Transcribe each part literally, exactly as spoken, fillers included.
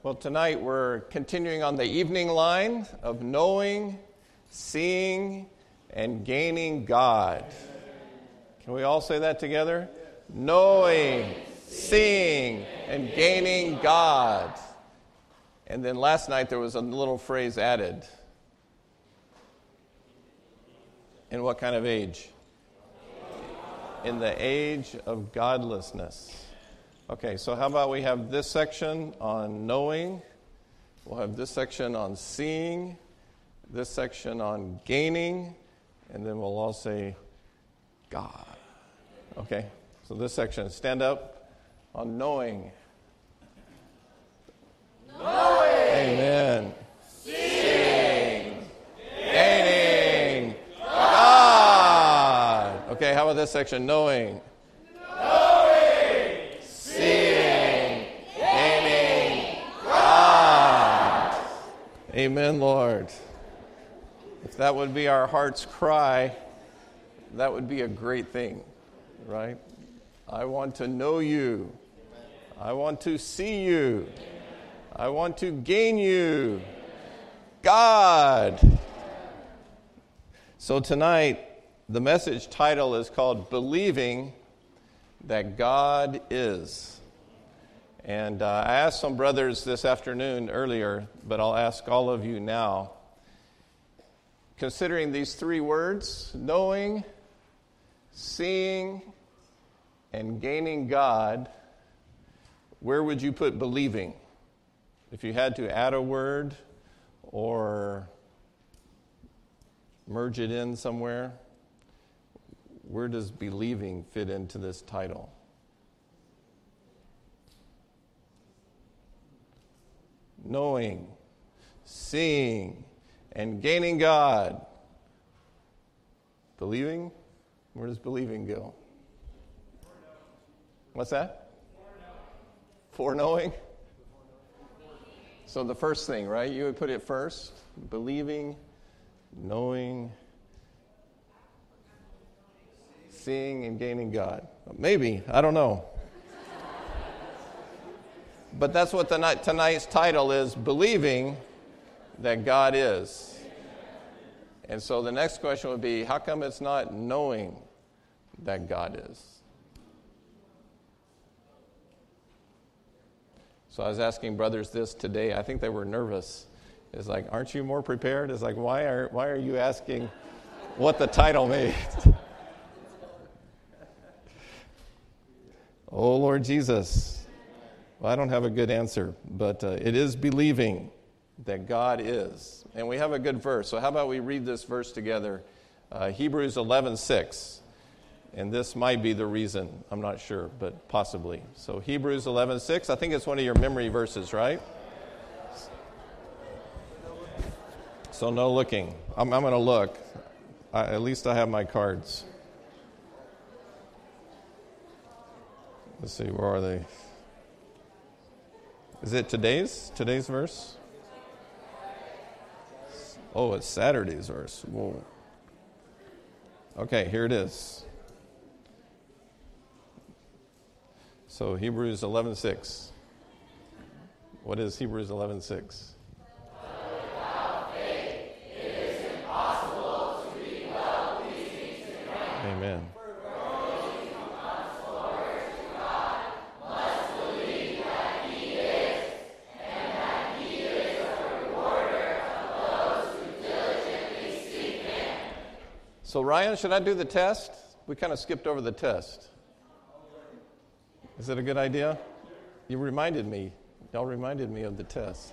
Well, tonight we're continuing on the evening line of knowing, seeing, and gaining God. Can we all say that together? Knowing, seeing, and gaining God. And then last night there was a little phrase added. In what kind of age? In the age of godlessness. Okay, so how about we have this section on knowing, we'll have this section on seeing, this section on gaining, and then we'll all say God. Okay, so this section, stand up on knowing. Knowing. Amen. Seeing. Gaining. God. Okay, how about this section, knowing? Amen, Lord. If that would be our heart's cry, that would be a great thing, right? I want to know you. I want to see you. I want to gain you. God. So tonight, the message title is called Believing That God Is. And uh, I asked some brothers this afternoon earlier, but I'll ask all of you now. Considering these three words, knowing, seeing, and gaining God, where would you put believing? If you had to add a word or merge it in somewhere, where does believing fit into this title? Knowing, seeing, and gaining God. Believing? Where does believing go? What's that? Foreknowing. So the first thing, right? You would put it first. Believing, knowing, seeing, and gaining God. Maybe. I don't know. But that's what the night, tonight's title is, Believing That God Is. And so the next question would be, how come it's not knowing that God is? So I was asking brothers this today. I think they were nervous. It's like, aren't you more prepared? It's like, why are why are you asking what the title means? Oh, Lord Jesus. Well, I don't have a good answer, but uh, it is believing that God is. And we have a good verse. So how about we read this verse together? Uh, Hebrews eleven six. And this might be the reason. I'm not sure, but possibly. So Hebrews eleven six. I think it's one of your memory verses, right? So no looking. I'm, I'm going to look. I, at least I have my cards. Let's see, where are they? Is it today's today's verse? Oh, it's Saturday's verse. Whoa. Okay, here it is. So Hebrews eleven six. What is Hebrews eleven six? Without faith, it is impossible to be well pleasing to God. Amen. So Ryan, should I do the test? We kind of skipped over the test. Is it a good idea? You reminded me. Y'all reminded me of the test.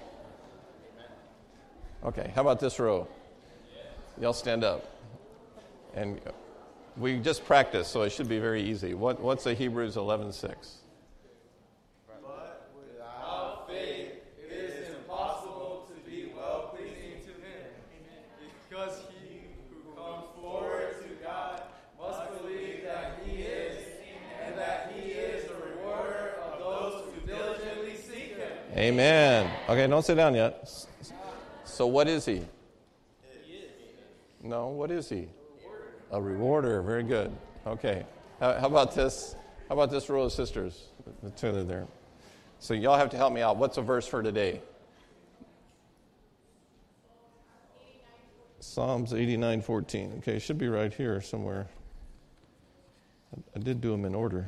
Okay, how about this row? Y'all stand up. And we just practiced, so it should be very easy. What, what's a Hebrews eleven six? But without faith, it is impossible to be well pleasing to Him. Because he who comes forward to God must believe that He is, and that He is a rewarder of those who diligently seek Him. Amen. Okay, don't sit down yet. So what is He? No, what is He? A rewarder. Very good. Okay. How, how about this? How about this row of sisters? The two that are there. So y'all have to help me out. What's a verse for today? Psalms eighty-nine fourteen. Okay, it should be right here somewhere. I did do them in order.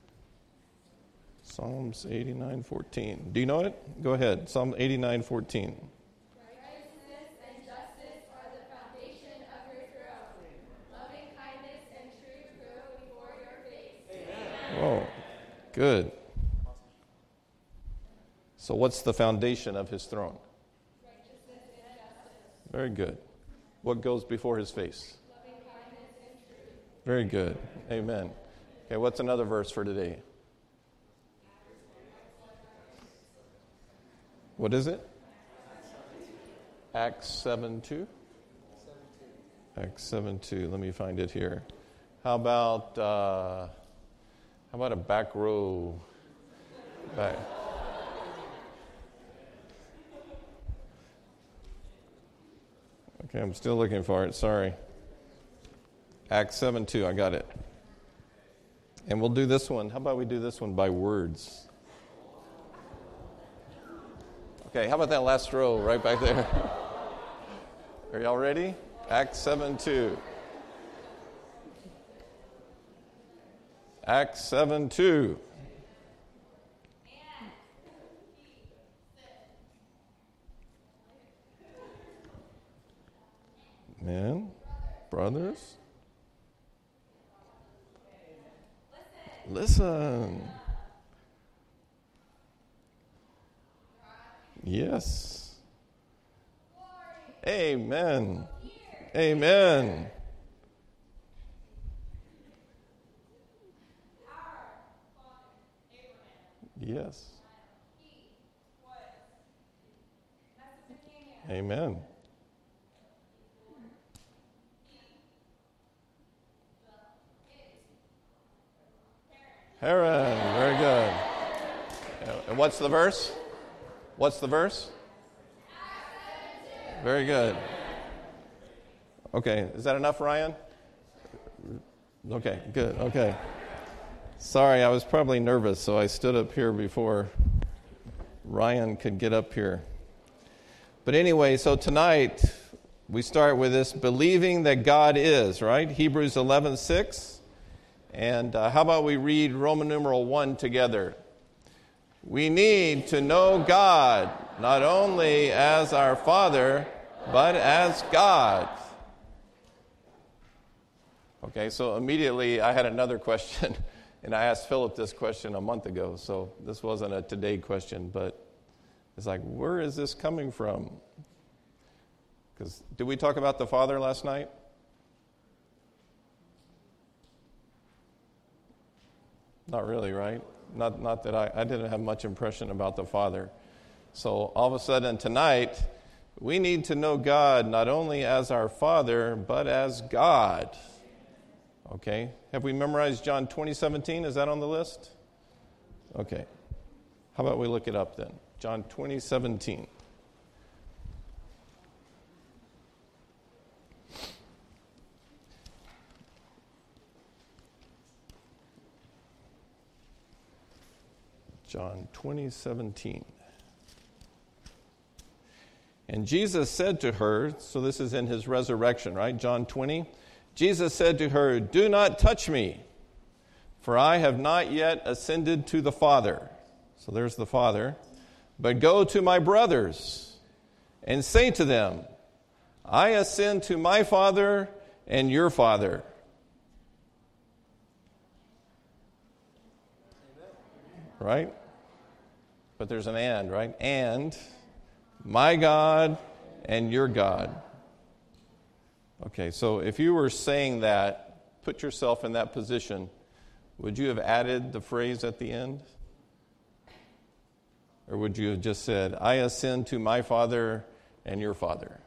Psalms eighty-nine fourteen. Do you know it? Go ahead. Psalm eighty-nine fourteen. Righteousness and justice are the foundation of your throne. Loving kindness and truth go before your face. Amen. Whoa, good. So what's the foundation of his throne? Righteousness and justice. Very good. What goes before his face? Loving kindness and truth. Very good. Amen. Okay, what's another verse for today? What is it? Acts seven two? Acts seven two. Let me find it here. How about uh, how about a back row? Back. Okay, I'm still looking for it. Sorry. Acts seven two. I got it. And we'll do this one. How about we do this one by words? Okay, how about that last row right back there? Are y'all ready? Acts seven two. Acts seven two. Men, brothers, listen. Yes. Amen. Amen. Yes. Amen. Haran, very good. And what's the verse? What's the verse? Very good. Okay, is that enough, Ryan? Okay, good, okay. Sorry, I was probably nervous, so I stood up here before Ryan could get up here. But anyway, so tonight we start with this believing that God is, right? Hebrews eleven six. And uh, how about we read Roman numeral one together? We need to know God, not only as our Father, but as God. Okay, so immediately I had another question, and I asked Philip this question a month ago, so this wasn't a today question, but it's like, where is this coming from? Because did we talk about the Father last night? Not really, right? Not not that I, I didn't have much impression about the Father. So all of a sudden tonight, we need to know God not only as our Father, but as God. Okay? Have we memorized John twenty seventeen? Is that on the list? Okay. How about we look it up then? John twenty seventeen. John twenty seventeen. And Jesus said to her, so this is in his resurrection, right? John twenty. Jesus said to her, "Do not touch me, for I have not yet ascended to the Father." So there's the Father. "But go to my brothers and say to them, I ascend to my Father and your Father." Right? But there's an and, right? And my God and your God. Okay, so if you were saying that, put yourself in that position, would you have added the phrase at the end? Or would you have just said, I ascend to my Father and your Father?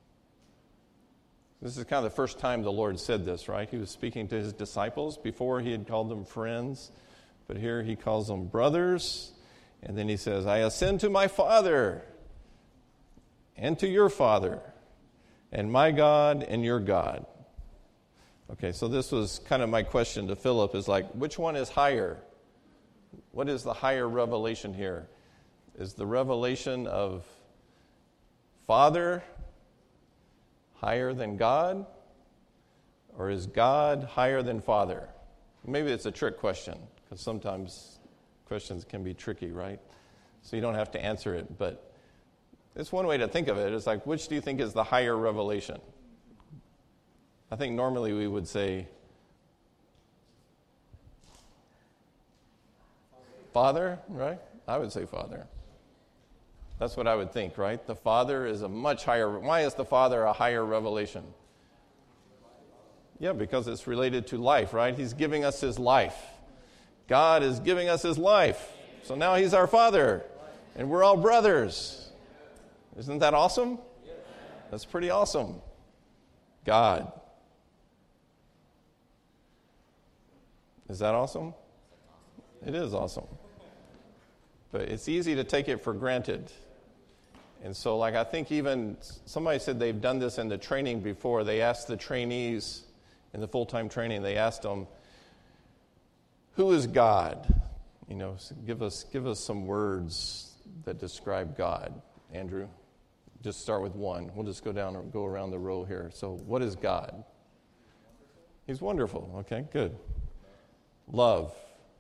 This is kind of the first time the Lord said this, right? He was speaking to his disciples. Before he had called them friends. But here he calls them brothers. And then he says, I ascend to my Father and to your Father and my God and your God. Okay, so this was kind of my question to Philip is like, which one is higher? What is the higher revelation here? Is the revelation of Father higher than God? Or is God higher than Father? Maybe it's a trick question, because sometimes questions can be tricky, right? So you don't have to answer it, but it's one way to think of it. It's like, which do you think is the higher revelation? I think normally we would say Father, right? I would say Father. That's what I would think, right? The Father is a much higher. Why is the Father a higher revelation? Yeah, because it's related to life, right? He's giving us his life. God is giving us his life. So now he's our Father, and we're all brothers. Isn't that awesome? That's pretty awesome. God. Is that awesome? It is awesome. But it's easy to take it for granted. And so, like, I think even somebody said they've done this in the training before. They asked the trainees in the full-time training, they asked them, who is God? You know, so give us give us some words that describe God. Andrew, just start with one. We'll just go down or go around the row here. So, what is God? He's wonderful. Okay, good. Love.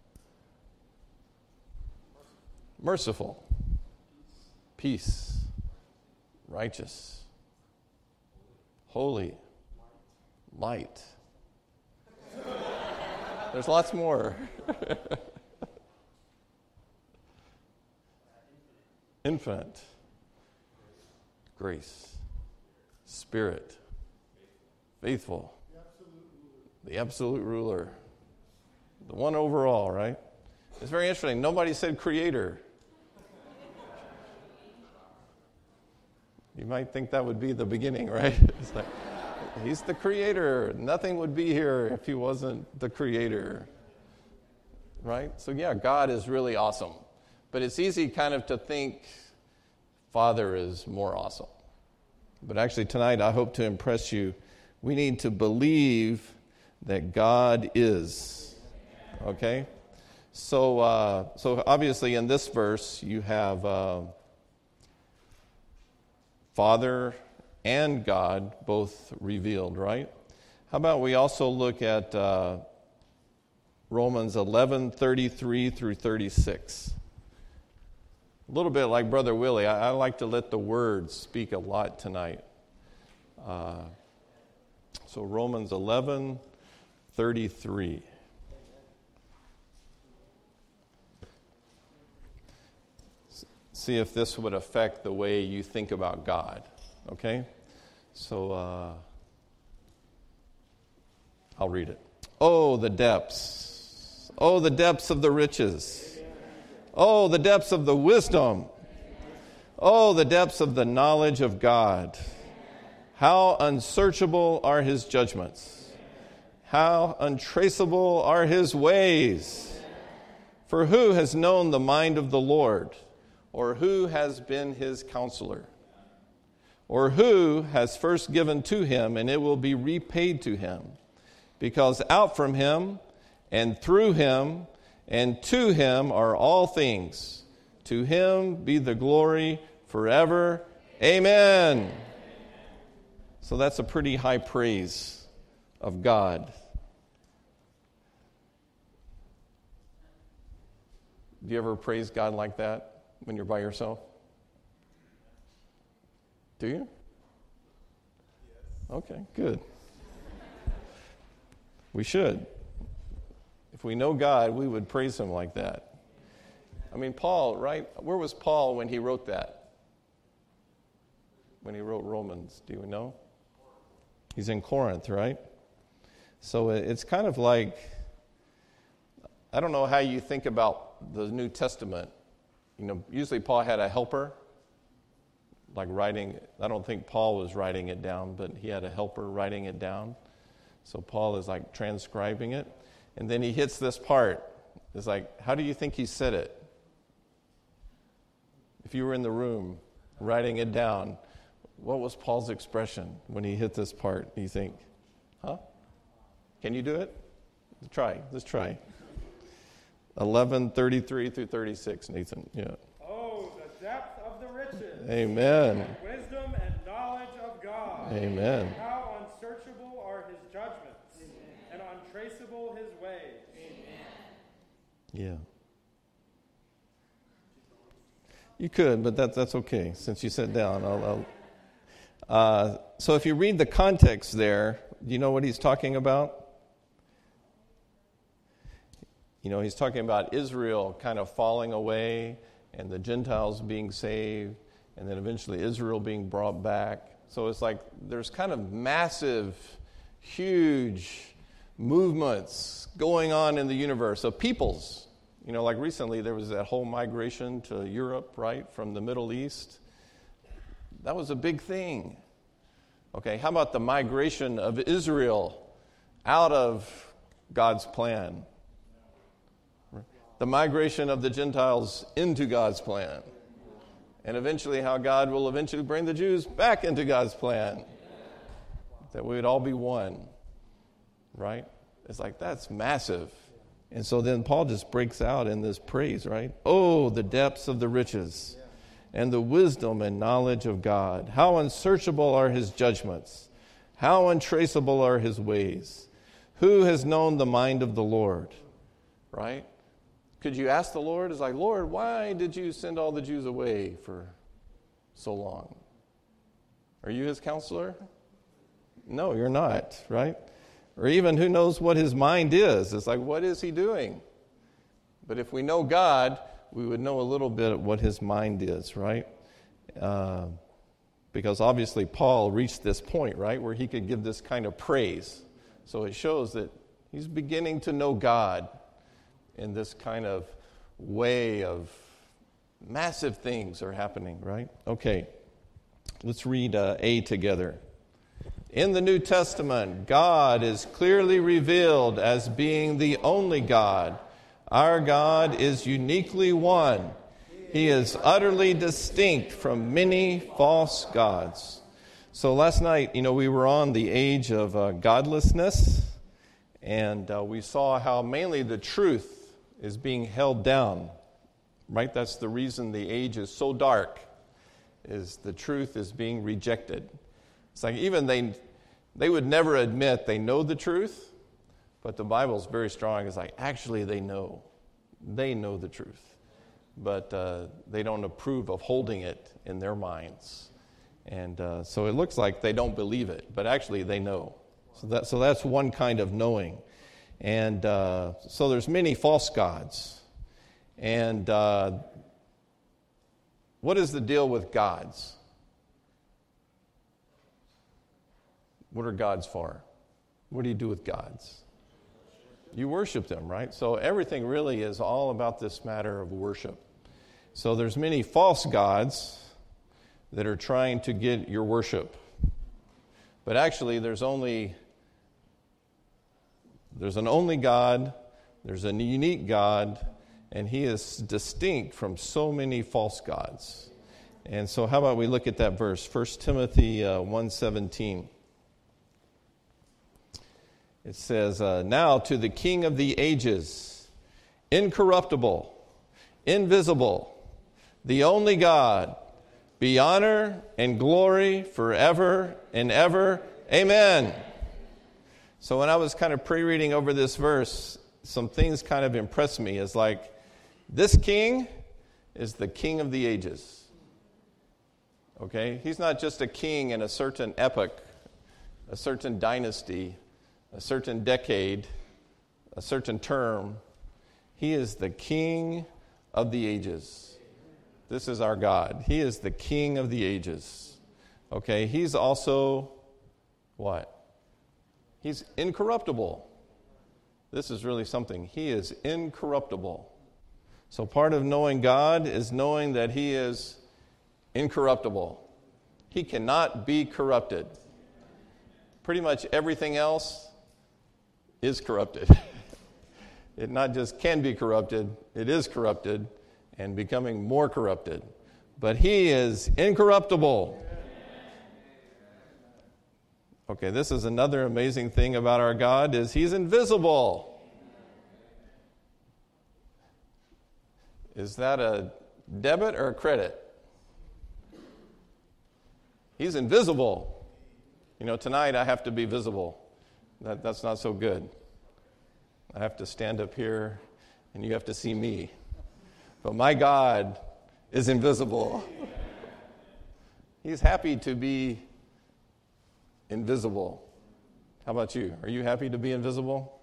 Merciful. Peace. Righteous. Holy. Light. There's lots more. Infinite. Grace. Spirit. Faithful. The absolute ruler. The one overall, right? It's very interesting. Nobody said creator. You might think that would be the beginning, right? It's like, he's the creator. Nothing would be here if he wasn't the creator. Right? So yeah, God is really awesome. But it's easy kind of to think Father is more awesome. But actually tonight I hope to impress you. We need to believe that God is. Okay? So uh, so obviously in this verse you have uh, Father and God both revealed, right? How about we also look at uh, Romans eleven thirty-three through thirty-six. A little bit like Brother Willie, I, I like to let the Word speak a lot tonight. Uh, so Romans eleven thirty-three. See if this would affect the way you think about God. Okay? So, uh, I'll read it. Oh, the depths. Oh, the depths of the riches. Oh, the depths of the wisdom. Oh, the depths of the knowledge of God. How unsearchable are his judgments. How untraceable are his ways. For who has known the mind of the Lord? Or who has been his counselor? Or who has first given to him, and it will be repaid to him? Because out from him, and through him, and to him are all things. To him be the glory forever. Amen. So that's a pretty high praise of God. Do you ever praise God like that? When you're by yourself? Do you? Yes. Okay, good. We should. If we know God, we would praise him like that. I mean, Paul, right? Where was Paul when he wrote that? When he wrote Romans, do you know? He's in Corinth, right? So it's kind of like, I don't know how you think about the New Testament. You know, usually Paul had a helper, like writing. I don't think Paul was writing it down, but he had a helper writing it down. So Paul is like transcribing it. And then he hits this part. It's like, how do you think he said it? If you were in the room writing it down, what was Paul's expression when he hit this part? Do you think, huh? Can you do it? Try. Let's try. eleven thirty-three through thirty-six, Nathan. Yeah. Oh, the depth of the riches. Amen. Wisdom and knowledge of God. Amen. How unsearchable are his judgments. Amen. And untraceable his ways. Amen. Yeah. You could, but that, that's okay. Since you sat down, I'll... I'll uh, so if you read the context there, do you know what he's talking about? You know, he's talking about Israel kind of falling away and the Gentiles being saved and then eventually Israel being brought back. So it's like there's kind of massive, huge movements going on in the universe of peoples. You know, like recently there was that whole migration to Europe, right, from the Middle East. That was a big thing. Okay, how about the migration of Israel out of God's plan? The migration of the Gentiles into God's plan. And eventually how God will eventually bring the Jews back into God's plan. That we would all be one. Right? It's like, that's massive. And so then Paul just breaks out in this praise, right? Oh, the depths of the riches and the wisdom and knowledge of God. How unsearchable are his judgments. How untraceable are his ways. Who has known the mind of the Lord? Right? Could you ask the Lord? It's like, Lord, why did you send all the Jews away for so long? Are you his counselor? No, you're not, right? Or even who knows what his mind is? It's like, what is he doing? But if we know God, we would know a little bit of what his mind is, right? Uh, because obviously Paul reached this point, right, where he could give this kind of praise. So it shows that he's beginning to know God in this kind of way of massive things are happening, right? Okay, let's read uh, A together. In the New Testament, God is clearly revealed as being the only God. Our God is uniquely one. He is utterly distinct from many false gods. So last night, you know, we were on the age of uh, godlessness, and uh, we saw how mainly the truth is being held down, right? That's the reason the age is so dark, is the truth is being rejected. It's like even they they would never admit they know the truth, but the Bible's very strong. It's like, actually they know. They know the truth. But uh, they don't approve of holding it in their minds. And uh, so it looks like they don't believe it, but actually they know. So, that, so that's one kind of knowing. And uh, so there's many false gods. And uh, what is the deal with gods? What are gods for? What do you do with gods? You worship them, right? So everything really is all about this matter of worship. So there's many false gods that are trying to get your worship. But actually there's only there's an only God, there's a unique God, and he is distinct from so many false gods. And so how about we look at that verse, First Timothy uh, one seventeen. It says, uh, now to the King of the ages, incorruptible, invisible, the only God, be honor and glory forever and ever. Amen. So when I was kind of pre-reading over this verse, some things kind of impressed me. It's like, this king is the King of the ages. Okay? He's not just a king in a certain epoch, a certain dynasty, a certain decade, a certain term. He is the King of the ages. This is our God. He is the King of the ages. Okay, he's also what? He's incorruptible. This is really something. He is incorruptible. So part of knowing God is knowing that he is incorruptible. He cannot be corrupted. Pretty much everything else is corrupted. It not just can be corrupted, it is corrupted and becoming more corrupted. But he is incorruptible. Okay, this is another amazing thing about our God is he's invisible. Is that a debit or a credit? He's invisible. You know, tonight I have to be visible. That, that's not so good. I have to stand up here and you have to see me. But my God is invisible. He's happy to be invisible. How about you? Are you happy to be invisible?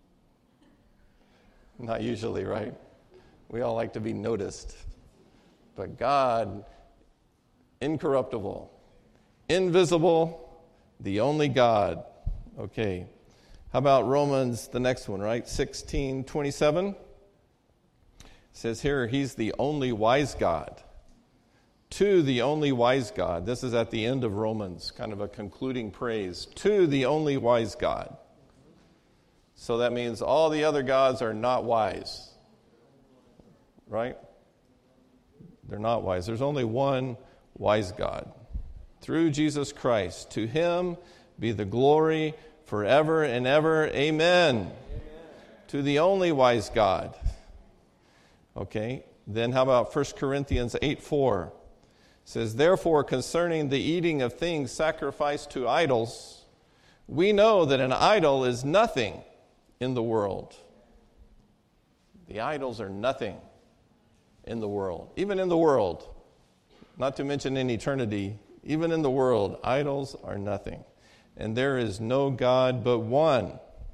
Not usually, right? We all like to be noticed. But God, incorruptible, invisible, the only God. Okay. How about Romans, the next one, right? sixteen twenty-seven. It says here, he's the only wise God. To the only wise God. This is at the end of Romans, kind of a concluding praise. To the only wise God. So that means all the other gods are not wise. Right? They're not wise. There's only one wise God. Through Jesus Christ. To him be the glory forever and ever. Amen. Amen. To the only wise God. Okay. Then how about First Corinthians eight four? It says, therefore, concerning the eating of things sacrificed to idols, we know that an idol is nothing in the world. The idols are nothing in the world. Even in the world, not to mention in eternity, even in the world, idols are nothing. And there is no God but one.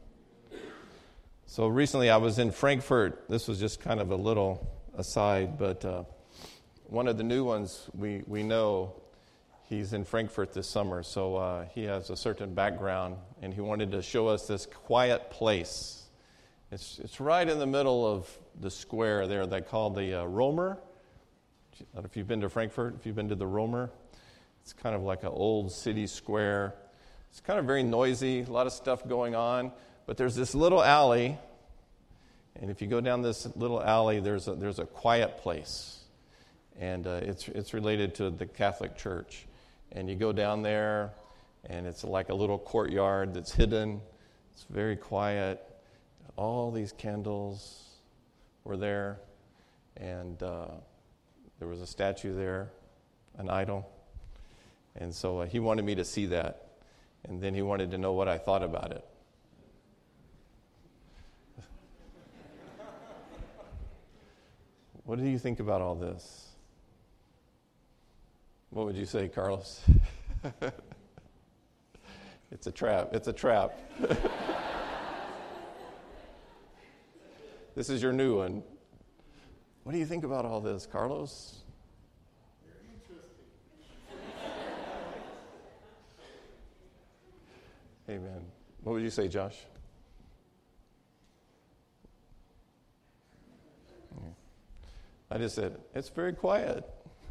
So recently I was in Frankfurt. This was just kind of a little aside, but uh, one of the new ones we, we know, he's in Frankfurt this summer, so uh, he has a certain background, and he wanted to show us this quiet place. It's it's right in the middle of the square there they call the uh, Romer. I don't know if you've been to Frankfurt, if you've been to the Romer. It's kind of like an old city square. It's kind of very noisy, a lot of stuff going on, but there's this little alley, and if you go down this little alley, there's a, there's a quiet place. And uh, it's it's related to the Catholic Church. And you go down there, and it's like a little courtyard that's hidden. It's very quiet. All these candles were there. And uh, there was a statue there, an idol. And so uh, he wanted me to see that. And then he wanted to know what I thought about it. What do you think about all this? What would you say, Carlos? It's a trap. It's a trap. This is your new one. What do you think about all this, Carlos? Very interesting. Amen. What would you say, Josh? I just said, it's very quiet.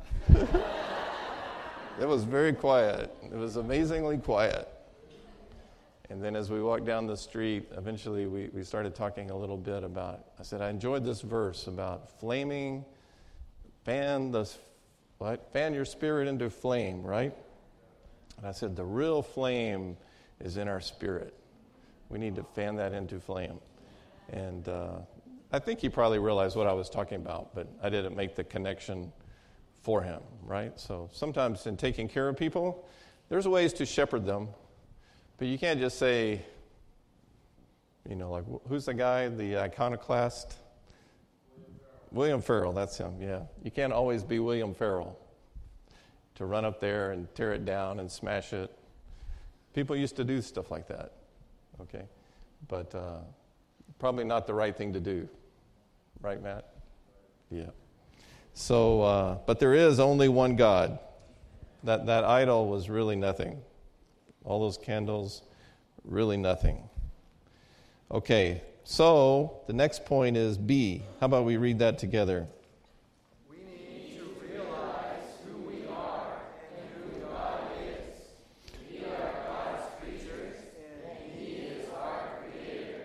It was very quiet. It was amazingly quiet. And then as we walked down the street, eventually we, we started talking a little bit about, I said, I enjoyed this verse about flaming, fan the, what? Fan your spirit into flame, right? And I said, the real flame is in our spirit. We need to fan that into flame. And uh, I think he probably realized what I was talking about, but I didn't make the connection for him, right? So sometimes in taking care of people, there's ways to shepherd them, but you can't just say, you know, like, who's the guy, the iconoclast? William Farrell, that's him, yeah. You can't always be William Farrell to run up there and tear it down and smash it. People used to do stuff like that, okay? But uh, probably not the right thing to do, right, Matt? Yeah. So, uh, but there is only one God. That that idol was really nothing. All those candles, really nothing. Okay, so the next point is B. How about we read that together? We need to realize who we are and who God is. We are God's creatures, and He is our Creator.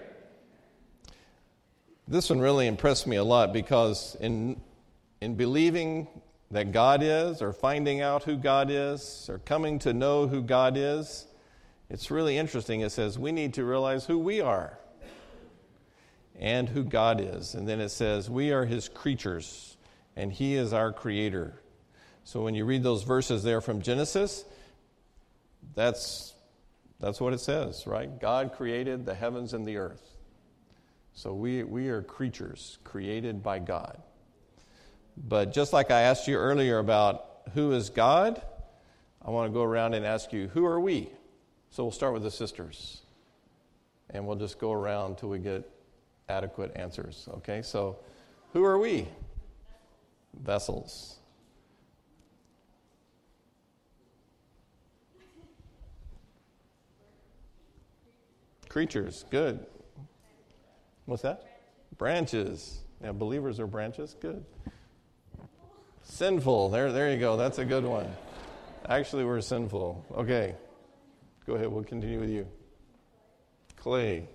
This one really impressed me a lot because in in believing that God is, or finding out who God is, or coming to know who God is, it's really interesting. It says we need to realize who we are and who God is. And then it says we are His creatures. and he is our creator. So when you read those verses there from Genesis, that's that's what it says, right? God created the heavens and the earth. So we we are creatures created by God. But just like I asked you earlier about who is God, I want to go around and ask you, who are we? So we'll start with the sisters. And we'll just go around till we get adequate answers. Okay, so who are we? Vessels. Creatures, good. What's that? Branches. Yeah, believers are branches, good. Sinful, there, there you go, that's a good one. Actually, we're sinful. Okay, go ahead, we'll continue with you. Clay.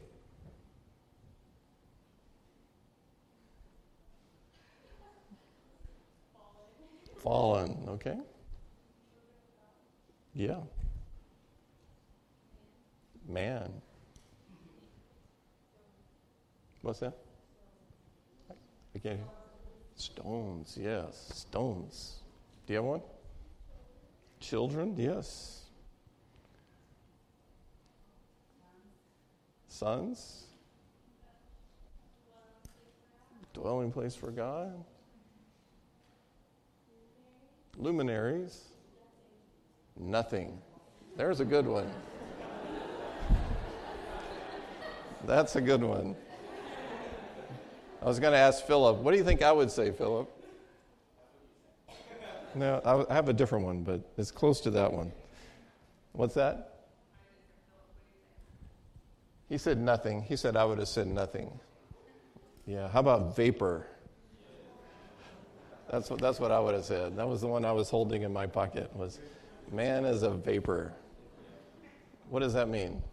Fallen, okay. Yeah. Man. What's that? I can't hear. Stones, yes. Stones. Do you have one? Children, yes. Sons. Dwelling place for God. Luminaries. Nothing. There's a good one. That's a good one. I was going to ask Philip, what do you think I would say, Philip? No, I have a different one, but it's close to that one. What's that? He said nothing. He said I would have said nothing. Yeah, how about vapor? That's what that's what I would have said. That was the one I was holding in my pocket, was man is a vapor. What does that mean?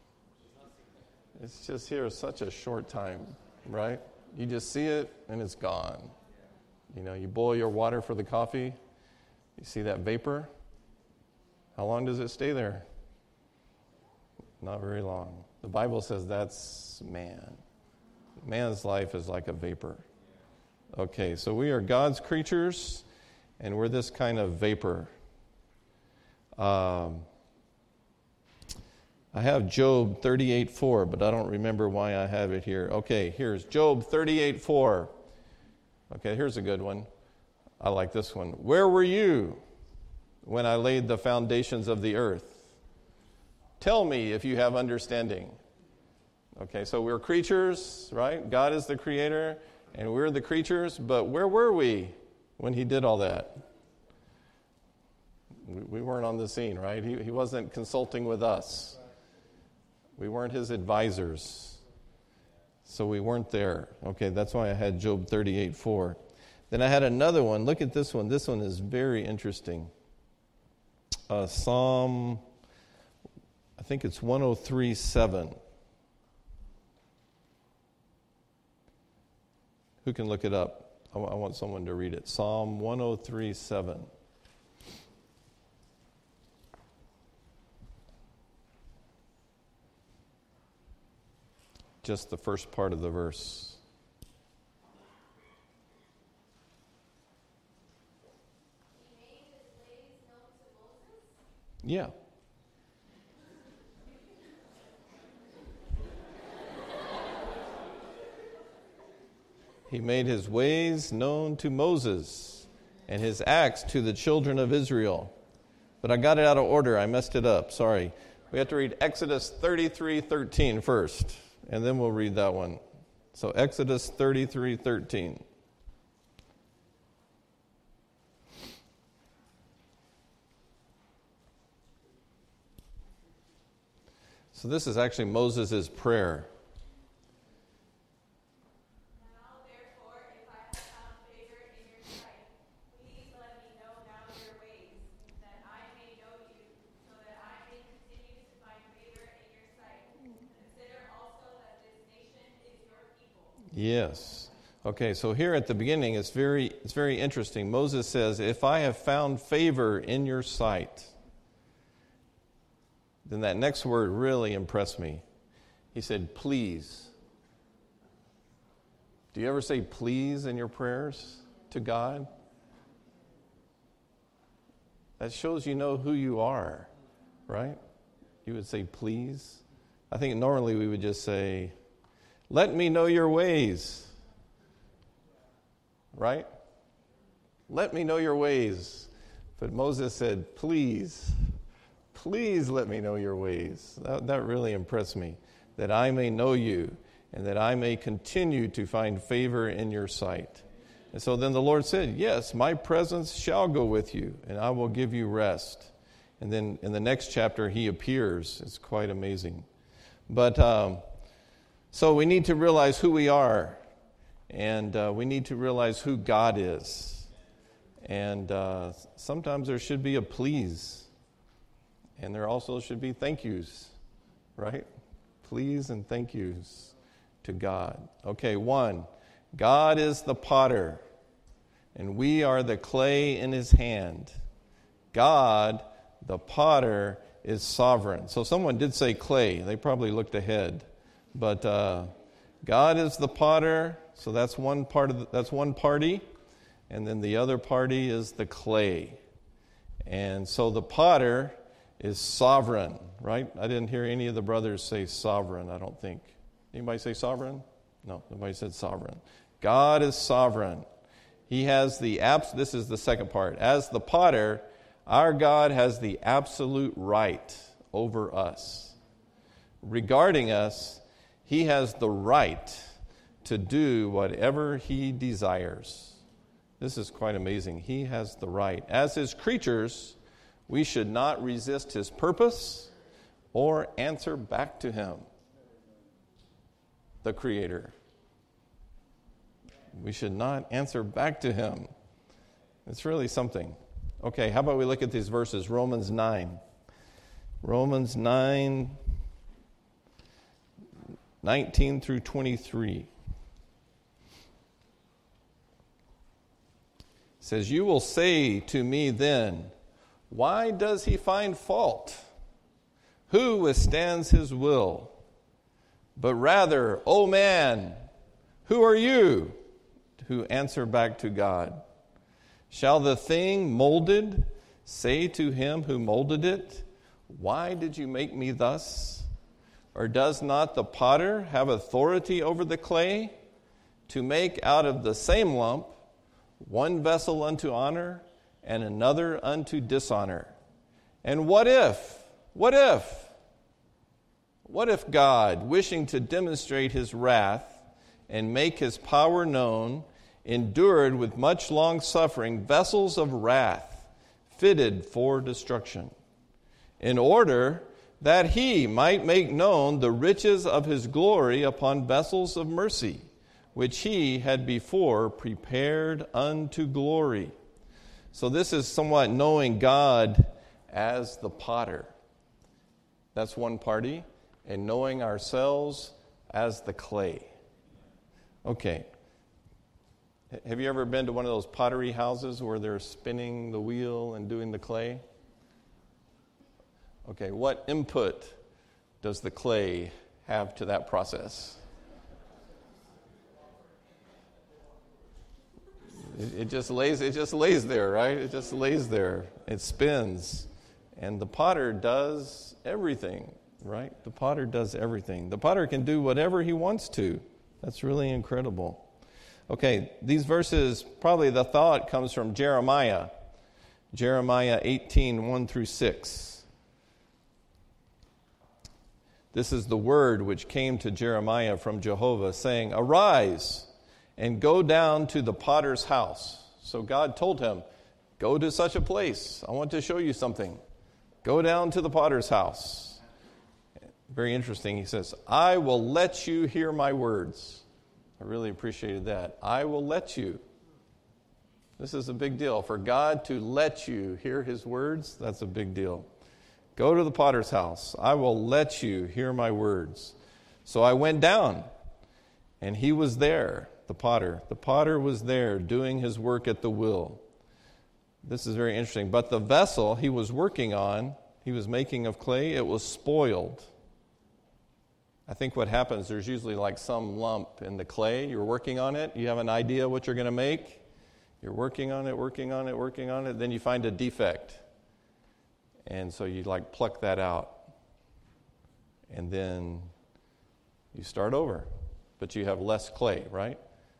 It's just here such a short time, right? You just see it and it's gone. You know, you boil your water for the coffee, you see that vapor. How long does it stay there? Not very long. The Bible says that's man. Man's life is like a vapor. Okay, so we are God's creatures, and we're this kind of vapor. Um, I have Job thirty-eight four, but I don't remember why I have it here. Okay, here's Job thirty-eight four. Okay, here's a good one. I like this one. Where were you when I laid the foundations of the earth? Tell me if you have understanding. Okay, so we're creatures, right? God is the creator, and we're the creatures, but where were we when he did all that? We, we weren't on the scene, right? He, he wasn't consulting with us. We weren't his advisors. So we weren't there. Okay, that's why I had Job thirty-eight four. Then I had another one. Look at this one. This one is very interesting. Uh, Psalm, I think it's one oh three seven. Who can look it up? I, w- I want someone to read it. Psalm one oh three seven. Just the first part of the verse. He made his ways known to Moses? Yeah. He made his ways known to Moses and his acts to the children of Israel. But I got it out of order. I messed it up. Sorry. We have to read Exodus thirty-three thirteen first, and then we'll read that one. So Exodus thirty-three thirteen. So this is actually Moses' prayer. Now, therefore, if I have found favor in your sight, please let me know now your ways, that I may know you, so that I may continue to find favor in your sight. Consider also that this nation is your people. Yes. Okay, so here at the beginning, it's very it's very interesting. Moses says, if I have found favor in your sight, then that next word really impressed me. He said, please. Do you ever say please in your prayers to God? That shows you know who you are, right? You would say, please. I think normally we would just say, let me know your ways. Right? Let me know your ways. But Moses said, please, please let me know your ways. That, that really impressed me, that I may know you and that I may continue to find favor in your sight. And so then the Lord said, yes, my presence shall go with you, and I will give you rest. And then in the next chapter, he appears. It's quite amazing. But um, so we need to realize who we are, and uh, we need to realize who God is. And uh, sometimes there should be a please, and there also should be thank yous, right? Please and thank yous to God. Okay, one, God is the potter, and we are the clay in his hand. God, the potter, is sovereign. So someone did say clay. They probably looked ahead. But uh, God is the potter, so that's one part of the, that's one party, and then the other party is the clay. And so the potter is sovereign, right? I didn't hear any of the brothers say sovereign, I don't think. Anybody say sovereign? No, nobody said sovereign. God is sovereign. He has the abs- this is the second part. As the potter, our God has the absolute right over us. Regarding us, he has the right to do whatever he desires. This is quite amazing. He has the right. As his creatures, we should not resist his purpose or answer back to him, the Creator. We should not answer back to him. It's really something. Okay, how about we look at these verses? Romans nine. Romans nine, nineteen through twenty-three. It says, you will say to me then, why does he find fault? Who withstands his will? But rather, O man, who are you who answer back to God? Shall the thing molded say to him who molded it, why did you make me thus? Or does not the potter have authority over the clay to make out of the same lump one vessel unto honor and another unto dishonor? And what if, what if, what if God, wishing to demonstrate his wrath and make his power known, endured with much long suffering vessels of wrath fitted for destruction, in order that he might make known the riches of his glory upon vessels of mercy, which he had before prepared unto glory. So this is somewhat knowing God as the potter. That's one party. And knowing ourselves as the clay. Okay. Have you ever been to one of those pottery houses where they're spinning the wheel and doing the clay? Okay, what input does the clay have to that process? It, it just lays it just lays there, right? It just lays there. It spins. And the potter does everything, right? The potter does everything. The potter can do whatever he wants to. That's really incredible. Okay, these verses, probably the thought comes from Jeremiah. Jeremiah eighteen, one through six. This is the word which came to Jeremiah from Jehovah, saying, arise and go down to the potter's house. So God told him, go to such a place. I want to show you something. Go down to the potter's house. Very interesting. He says, I will let you hear my words. I really appreciated that. I will let you. This is a big deal. For God to let you hear his words, that's a big deal. Go to the potter's house. I will let you hear my words. So I went down, and he was there, the potter. The potter was there doing his work at the will. This is very interesting. But the vessel he was working on, he was making of clay, it was spoiled. I think what happens, there's usually like some lump in the clay. You're working on it. You have an idea what you're going to make. You're working on it, working on it, working on it. Then you find a defect. And so you like pluck that out. And then you start over. But you have less clay, right?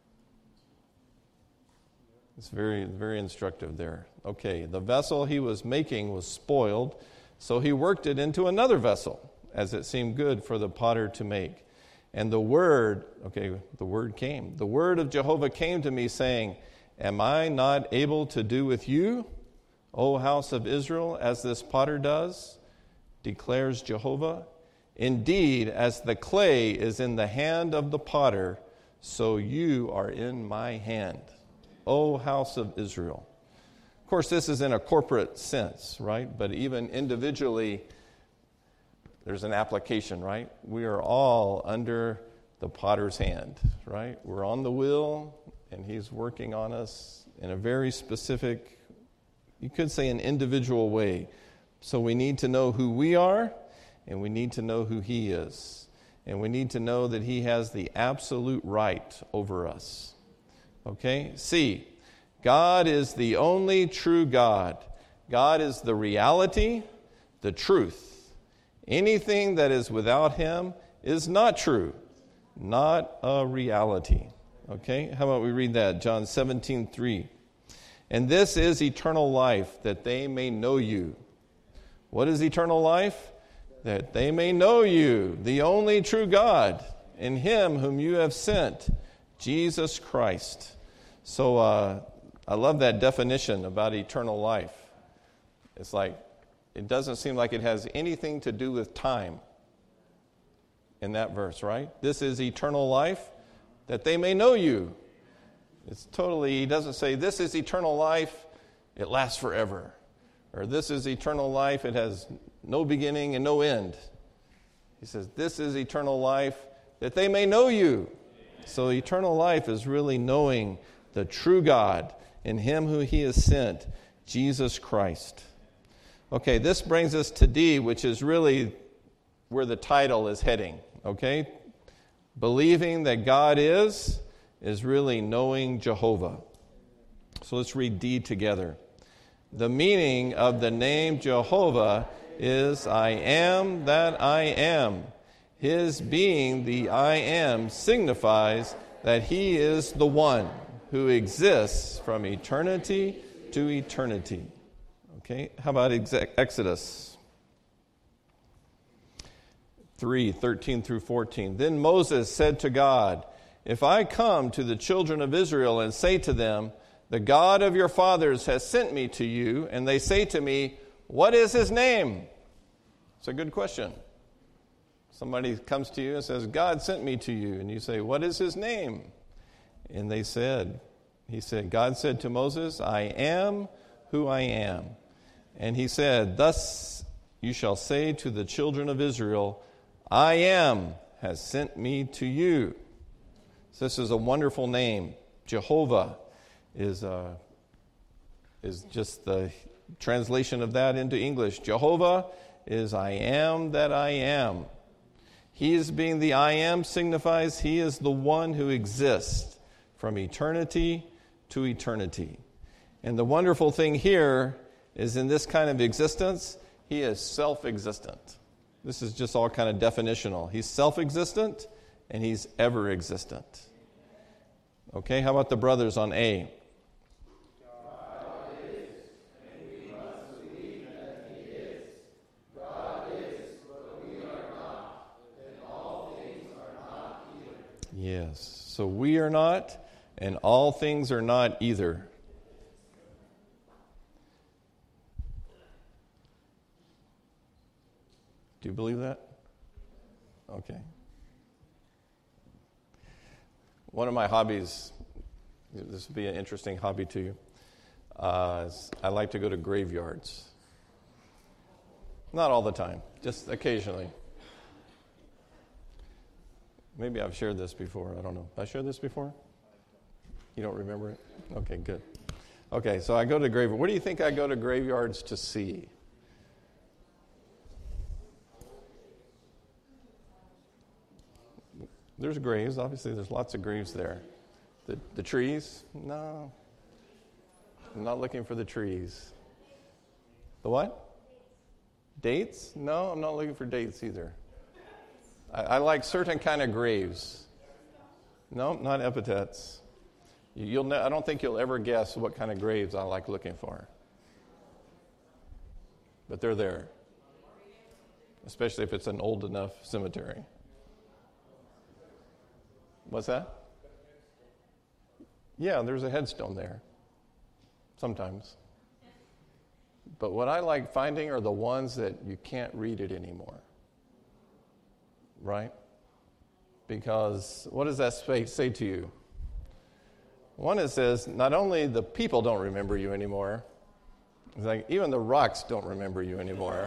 It's very, very instructive there. Okay, the vessel he was making was spoiled, so he worked it into another vessel, as it seemed good for the potter to make. And the word, okay, the word came. The word of Jehovah came to me, saying, am I not able to do with you, O house of Israel, as this potter does, declares Jehovah? Indeed, as the clay is in the hand of the potter, so you are in my hand, O house of Israel. Of course, this is in a corporate sense, right? But even individually, there's an application, right? We are all under the potter's hand, right? We're on the wheel, and he's working on us in a very specific, you could say an individual way. So we need to know who we are, and we need to know who he is. And we need to know that he has the absolute right over us. Okay? C, God is the only true God. God is the reality, the truth. Anything that is without him is not true, not a reality. Okay? How about we read that? John seventeen three. And this is eternal life, that they may know you. What is eternal life? That they may know you, the only true God, and him whom you have sent, Jesus Christ. So uh, I love that definition about eternal life. It's like, it doesn't seem like it has anything to do with time in that verse, right? This is eternal life, that they may know you. It's totally, he doesn't say, this is eternal life, it lasts forever. Or this is eternal life, it has no beginning and no end. He says, this is eternal life, that they may know you. So eternal life is really knowing the true God in him who he has sent, Jesus Christ. Okay, this brings us to D, which is really where the title is heading, okay? Believing that God is, is really knowing Jehovah. So let's read D together. The meaning of the name Jehovah is I am that I am. His being the I am signifies that he is the one who exists from eternity to eternity. Okay, how about Exodus three, thirteen through fourteen? Then Moses said to God, if I come to the children of Israel and say to them, the God of your fathers has sent me to you, and they say to me, what is his name? It's a good question. Somebody comes to you and says, God sent me to you, and you say, what is his name? And they said, he said, God said to Moses, I am who I am. And he said, thus you shall say to the children of Israel, I am has sent me to you. So this is a wonderful name. Jehovah is uh, is just the translation of that into English. Jehovah is I am that I am. He is being the I am signifies he is the one who exists from eternity to eternity. And the wonderful thing here is in this kind of existence, he is self-existent. This is just all kind of definitional. He's self-existent and he's ever-existent. Okay, how about the brothers on A? Yes, so we are not, and all things are not either. Do you believe that? Okay. One of my hobbies, this would be an interesting hobby to you, uh, I like to go to graveyards. Not all the time, just occasionally. Maybe I've shared this before. I don't know. Have I shared this before? You don't remember it? Okay, good. Okay, so I go to graveyards. What do you think I go to graveyards to see? There's graves. Obviously, there's lots of graves there. The, the trees? No. I'm not looking for the trees. The what? Dates? No, I'm not looking for dates either. I, I like certain kind of graves. No, not epitaphs. You'll ne- I don't think you'll ever guess what kind of graves I like looking for. But they're there. Especially if it's an old enough cemetery. What's that? Yeah, there's a headstone there. Sometimes. But what I like finding are the ones that you can't read it anymore. Right? Because what does that say to you? One, it says, not only the people don't remember you anymore, it's like even the rocks don't remember you anymore.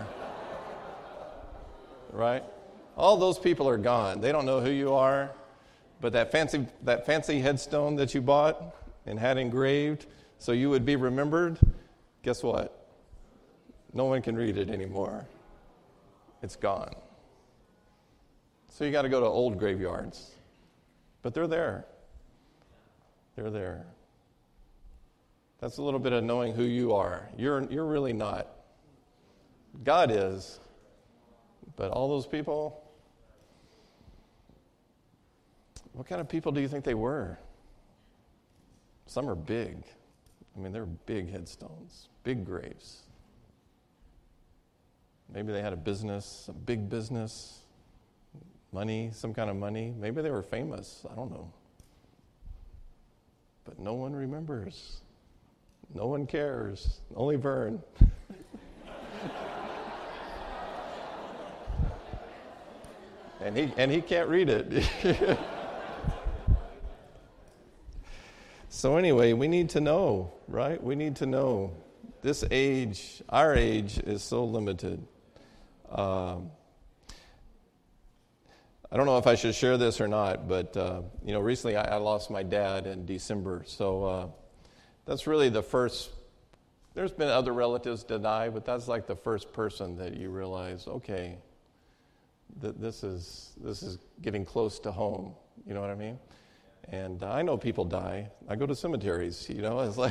Right? All those people are gone. They don't know who you are. But that fancy that fancy headstone that you bought and had engraved so you would be remembered, guess what? No one can read it anymore. It's gone. So you got to go to old graveyards. But they're there. They're there. That's a little bit of knowing who you are. You're you're really not. God is. But all those people, what kind of people do you think they were? Some are big. I mean, they're big headstones, big graves. Maybe they had a business, a big business, money, some kind of money. Maybe they were famous. I don't know. But no one remembers. No one cares. Only Vern. and he and he can't read it. So anyway, we need to know, right? We need to know. This age, our age, is so limited. Um, I don't know if I should share this or not, but uh, you know, recently I, I lost my dad in December, so uh, that's really the first. There's been other relatives that die, but that's like the first person that you realize, okay, that this is this is getting close to home. You know what I mean? And I know people die. I go to cemeteries, you know, it's like,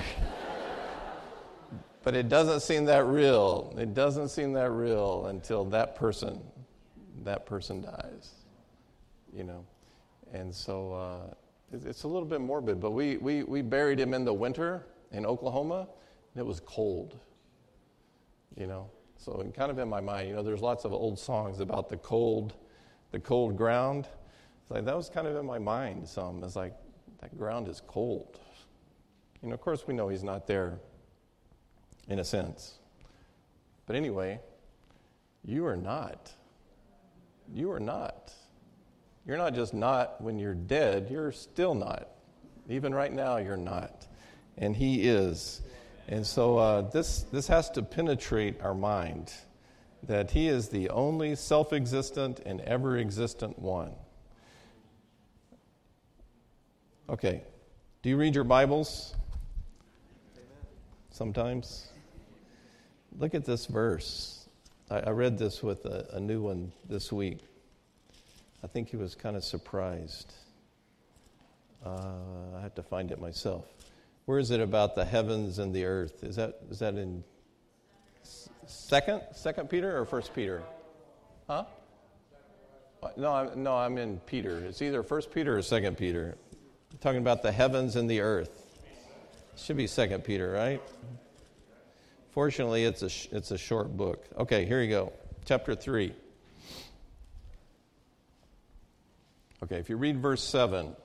but it doesn't seem that real. It doesn't seem that real until that person, that person dies, you know. And so uh, it's a little bit morbid, but we, we, we buried him in the winter in Oklahoma, and it was cold, you know. So and kind of in my mind, you know, there's lots of old songs about the cold, the cold ground. It's like that was kind of in my mind some. It's like, that ground is cold. You know, of course we know he's not there in a sense. But anyway, you are not. You are not. You're not just not when you're dead, you're still not. Even right now, you're not. And he is. And so uh, this, this has to penetrate our mind, that he is the only self-existent and ever-existent one. Okay, do you read your Bibles? Sometimes? Look at this verse. I, I read this with a, a new one this week. I think he was kind of surprised. Uh, I have to find it myself. Where is it about the heavens and the earth? Is that is that in second Second Peter or First Peter? Huh? No, I'm, no, I'm in Peter. It's either First Peter or Second Peter. Talking about the heavens and the earth. It should be Second Peter, right? Fortunately, it's a sh- it's a short book. Okay, here you go. Chapter three. Okay, if you read verse seven.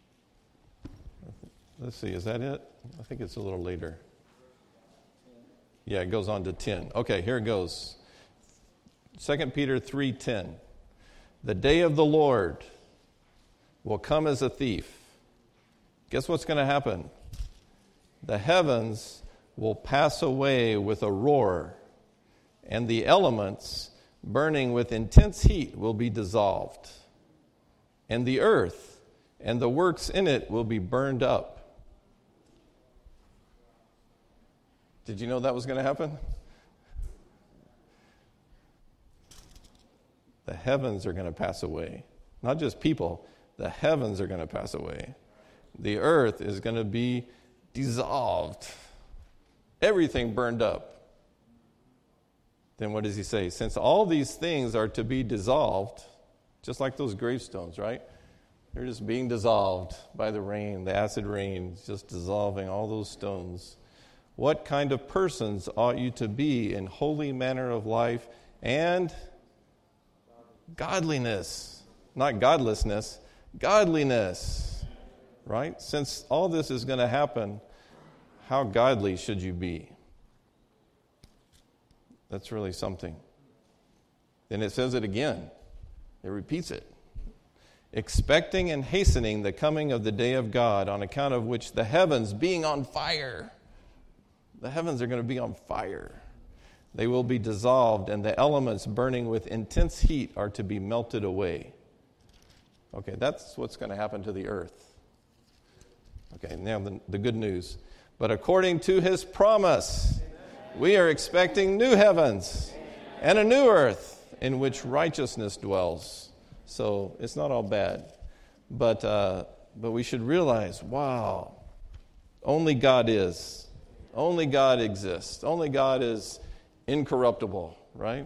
Let's see, is that it? I think it's a little later. Yeah, it goes on to ten. Okay, here it goes. Second Peter three ten. The day of the Lord will come as a thief. Guess what's going to happen? The heavens will pass away with a roar, and the elements, burning with intense heat, will be dissolved. And the earth and the works in it will be burned up. Did you know that was going to happen? The heavens are going to pass away. Not just people, the heavens are going to pass away. The earth is going to be dissolved. everything burned up. Then what does he say? Since all these things are to be dissolved, just like those gravestones, right? They're just being dissolved by the rain, the acid rain, just dissolving all those stones. What kind of persons ought you to be in holy manner of life and godliness? Not godlessness, godliness, right? Since all this is going to happen, how godly should you be? That's really something. Then it says it again. It repeats it. Expecting and hastening the coming of the day of God, on account of which the heavens being on fire, the heavens are going to be on fire. They will be dissolved, and the elements burning with intense heat are to be melted away. Okay, that's what's going to happen to the earth. Okay, now the, the good news. But according to his promise, we are expecting new heavens and a new earth in which righteousness dwells. So it's not all bad. But uh, but we should realize, wow, only God is. Only God exists. Only God is incorruptible, right?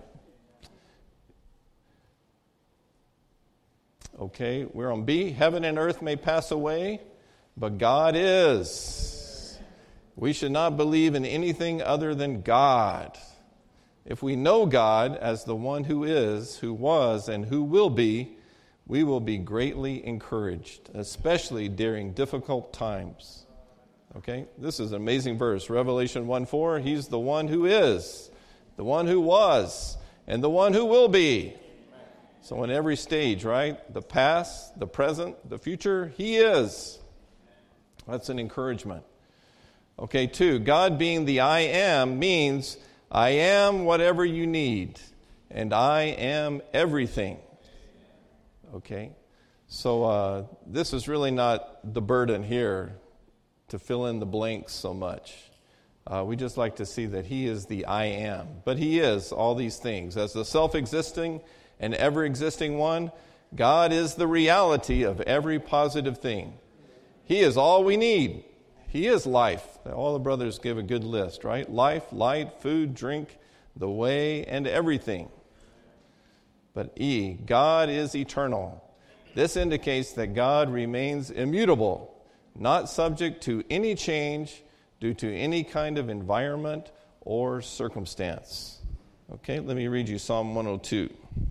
Okay, we're on B. Heaven and earth may pass away, but God is. We should not believe in anything other than God. If we know God as the one who is, who was, and who will be, we will be greatly encouraged, especially during difficult times. Okay, this is an amazing verse. Revelation one four, he's the one who is, the one who was, and the one who will be. So in every stage, right? The past, the present, the future, he is. That's an encouragement. Okay, two, God being the I am means I am whatever you need, and I am everything. Okay, so uh, this is really not the burden here to fill in the blanks so much. Uh, we just like to see that he is the I am. But he is all these things. As the self-existing and ever-existing one, God is the reality of every positive thing. He is all we need. He is life. All the brothers give a good list, right? Life, light, food, drink, the way, and everything. But E, God is eternal. This indicates that God remains immutable, not subject to any change due to any kind of environment or circumstance. Okay, let me read you Psalm one oh two.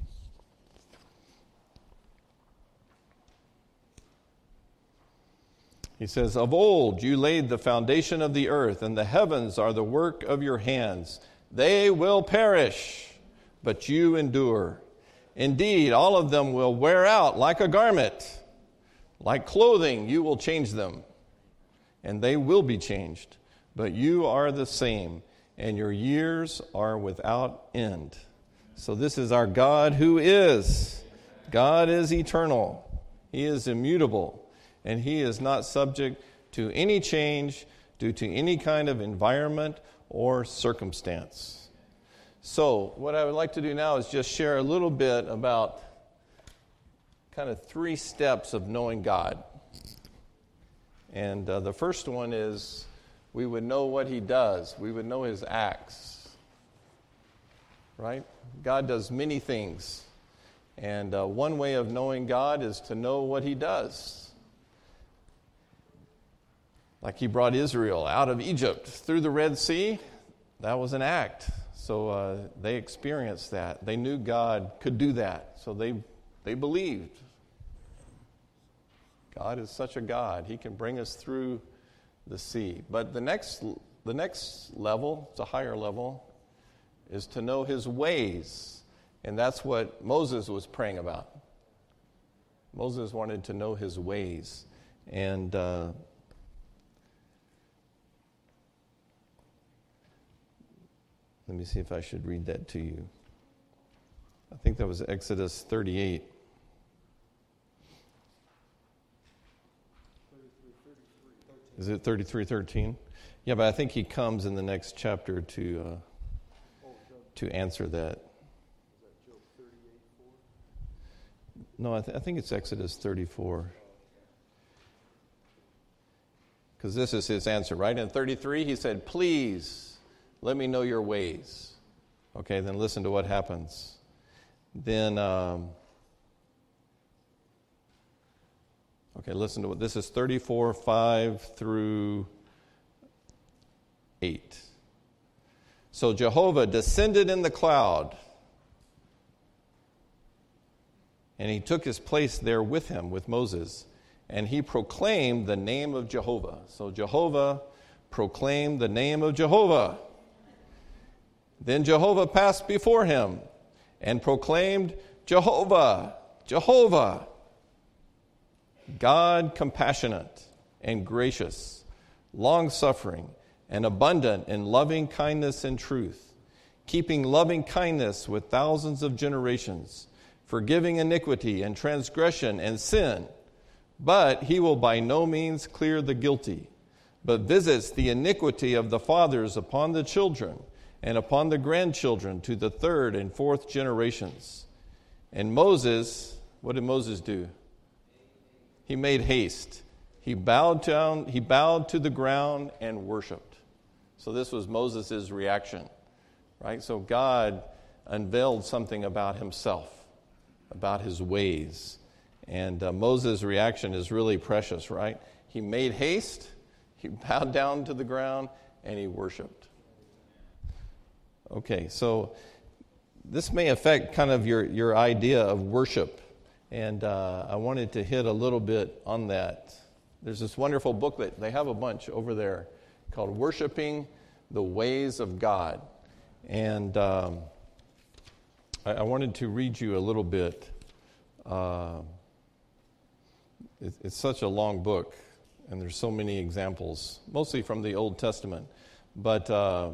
He says, of old you laid the foundation of the earth, and the heavens are the work of your hands. They will perish, but you endure. Indeed, all of them will wear out like a garment. Like clothing, you will change them, and they will be changed. But you are the same, and your years are without end. So this is our God who is. God is eternal. He is immutable. And he is not subject to any change due to any kind of environment or circumstance. So what I would like to do now is just share a little bit about kind of three steps of knowing God. And uh, the first one is we would know what he does. We would know his acts. Right? God does many things. And uh, one way of knowing God is to know what he does. Like he brought Israel out of Egypt through the Red Sea, that was an act. So uh, they experienced that. They knew God could do that. So they they believed. God is such a God. He can bring us through the sea. But the next the next level, it's a higher level, is to know his ways. And that's what Moses was praying about. Moses wanted to know his ways. And uh let me see if I should read that to you. I think that was Exodus thirty-eight. Is it thirty-three thirteen? Yeah, but I think he comes in the next chapter to uh, to answer that. No, I, th- I think it's Exodus thirty-four. Because this is his answer, right? In thirty-three, he said, please let me know your ways. Okay, then listen to what happens. Then, um, okay, listen to what, this is thirty-four, five through eight. So Jehovah descended in the cloud, and he took his place there with him, with Moses, and he proclaimed the name of Jehovah. So Jehovah proclaimed the name of Jehovah. Then Jehovah passed before him and proclaimed, Jehovah, Jehovah, God compassionate and gracious, long-suffering, and abundant in loving kindness and truth, keeping loving kindness with thousands of generations, forgiving iniquity and transgression and sin. But he will by no means clear the guilty, but visits the iniquity of the fathers upon the children and upon the grandchildren to the third and fourth generations. And Moses, what did Moses do? He made haste. He bowed down, he bowed to the ground and worshiped. So this was Moses' reaction, right? So God unveiled something about himself, about his ways. And uh, Moses' reaction is really precious, right? He made haste, he bowed down to the ground, and he worshiped. Okay, so this may affect kind of your, your idea of worship. And uh, I wanted to hit a little bit on that. There's this wonderful booklet, they have a bunch over there, called Worshiping the Ways of God. And um, I, I wanted to read you a little bit. Uh, it, it's such a long book, and there's so many examples, mostly from the Old Testament. But uh,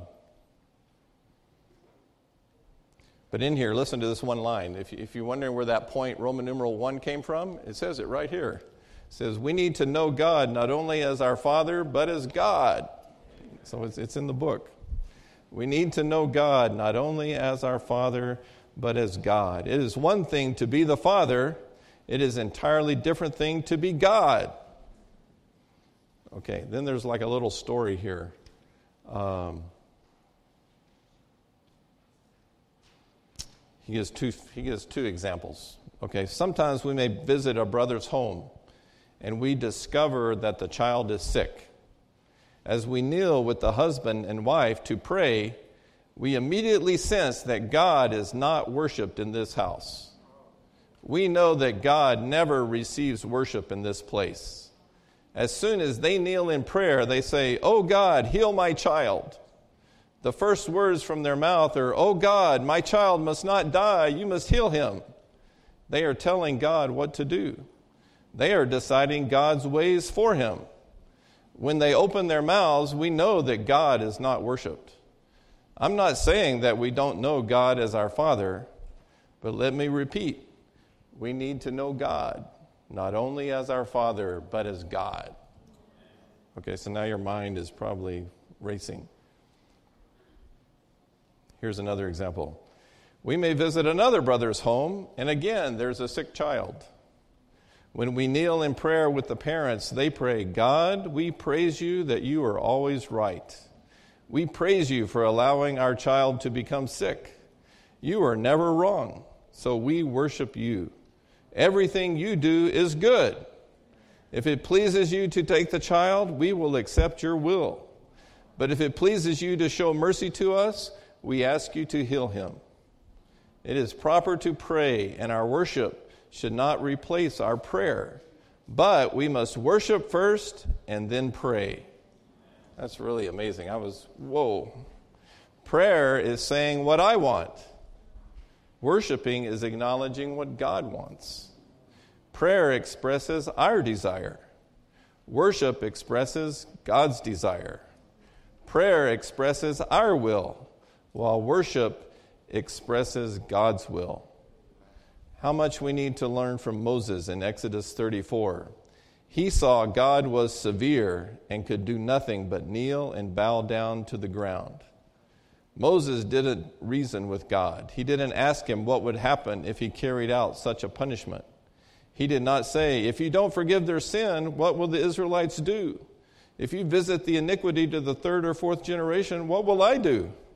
but in here, listen to this one line. If, if you're wondering where that point, Roman numeral one, came from, it says it right here. It says, we need to know God not only as our Father, but as God. So it's, it's in the book. We need to know God not only as our Father, but as God. It is one thing to be the Father. It is an entirely different thing to be God. Okay, then there's like a little story here. Um, he gives two, he gives two examples. Okay, sometimes we may visit a brother's home, and we discover that the child is sick. As we kneel with the husband and wife to pray, we immediately sense that God is not worshiped in this house. We know that God never receives worship in this place. As soon as they kneel in prayer, they say, "Oh God, heal my child." The first words from their mouth are, "Oh God, my child must not die. You must heal him." They are telling God what to do. They are deciding God's ways for him. When they open their mouths, we know that God is not worshiped. I'm not saying that we don't know God as our Father, but let me repeat. We need to know God, not only as our Father, but as God. Okay, so now your mind is probably racing. Here's another example. We may visit another brother's home, and again, there's a sick child. When we kneel in prayer with the parents, they pray, "God, we praise you that you are always right. We praise you for allowing our child to become sick. You are never wrong, so we worship you. Everything you do is good. If it pleases you to take the child, we will accept your will. But if it pleases you to show mercy to us, we ask you to heal him." It is proper to pray, and our worship should not replace our prayer. But we must worship first and then pray. That's really amazing. I was, whoa. Prayer is saying what I want. Worshiping is acknowledging what God wants. Prayer expresses our desire. Worship expresses God's desire. Prayer expresses our will, while worship expresses God's will. How much we need to learn from Moses in Exodus thirty-four. He saw God was severe and could do nothing but kneel and bow down to the ground. Moses didn't reason with God. He didn't ask him what would happen if he carried out such a punishment. He did not say, "If you don't forgive their sin, what will the Israelites do? If you visit the iniquity to the third or fourth generation, what will I do?"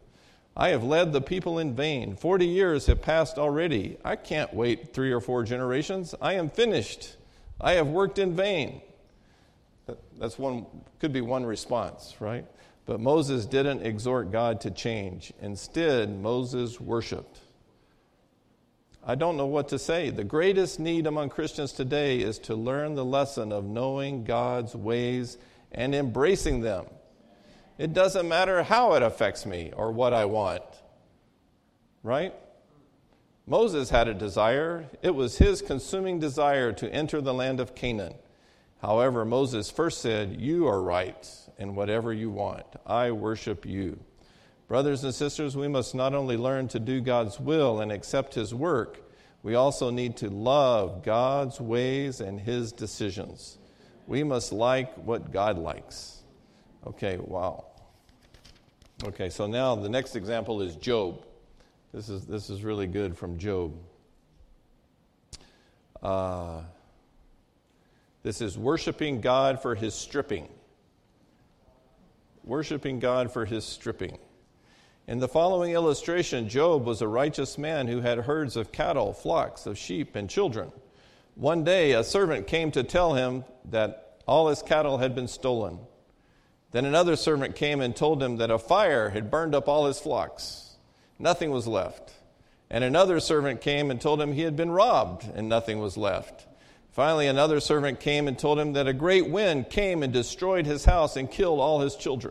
I have led the people in vain. Forty years have passed already. I can't wait three or four generations. I am finished. I have worked in vain. That's one, could be one response, right? But Moses didn't exhort God to change. Instead, Moses worshiped. I don't know what to say. The greatest need among Christians today is to learn the lesson of knowing God's ways and embracing them. It doesn't matter how it affects me or what I want, right? Moses had a desire. It was his consuming desire to enter the land of Canaan. However, Moses first said, "You are right in whatever you want. I worship you." Brothers and sisters, we must not only learn to do God's will and accept his work, we also need to love God's ways and his decisions. We must like what God likes. Okay, wow. Okay, so now the next example is Job. This is this is really good from Job. Uh, this is worshiping God for his stripping. Worshiping God for his stripping. In the following illustration, Job was a righteous man who had herds of cattle, flocks of sheep, and children. One day, a servant came to tell him that all his cattle had been stolen. Then another servant came and told him that a fire had burned up all his flocks. Nothing was left. And another servant came and told him he had been robbed, and nothing was left. Finally, another servant came and told him that a great wind came and destroyed his house and killed all his children.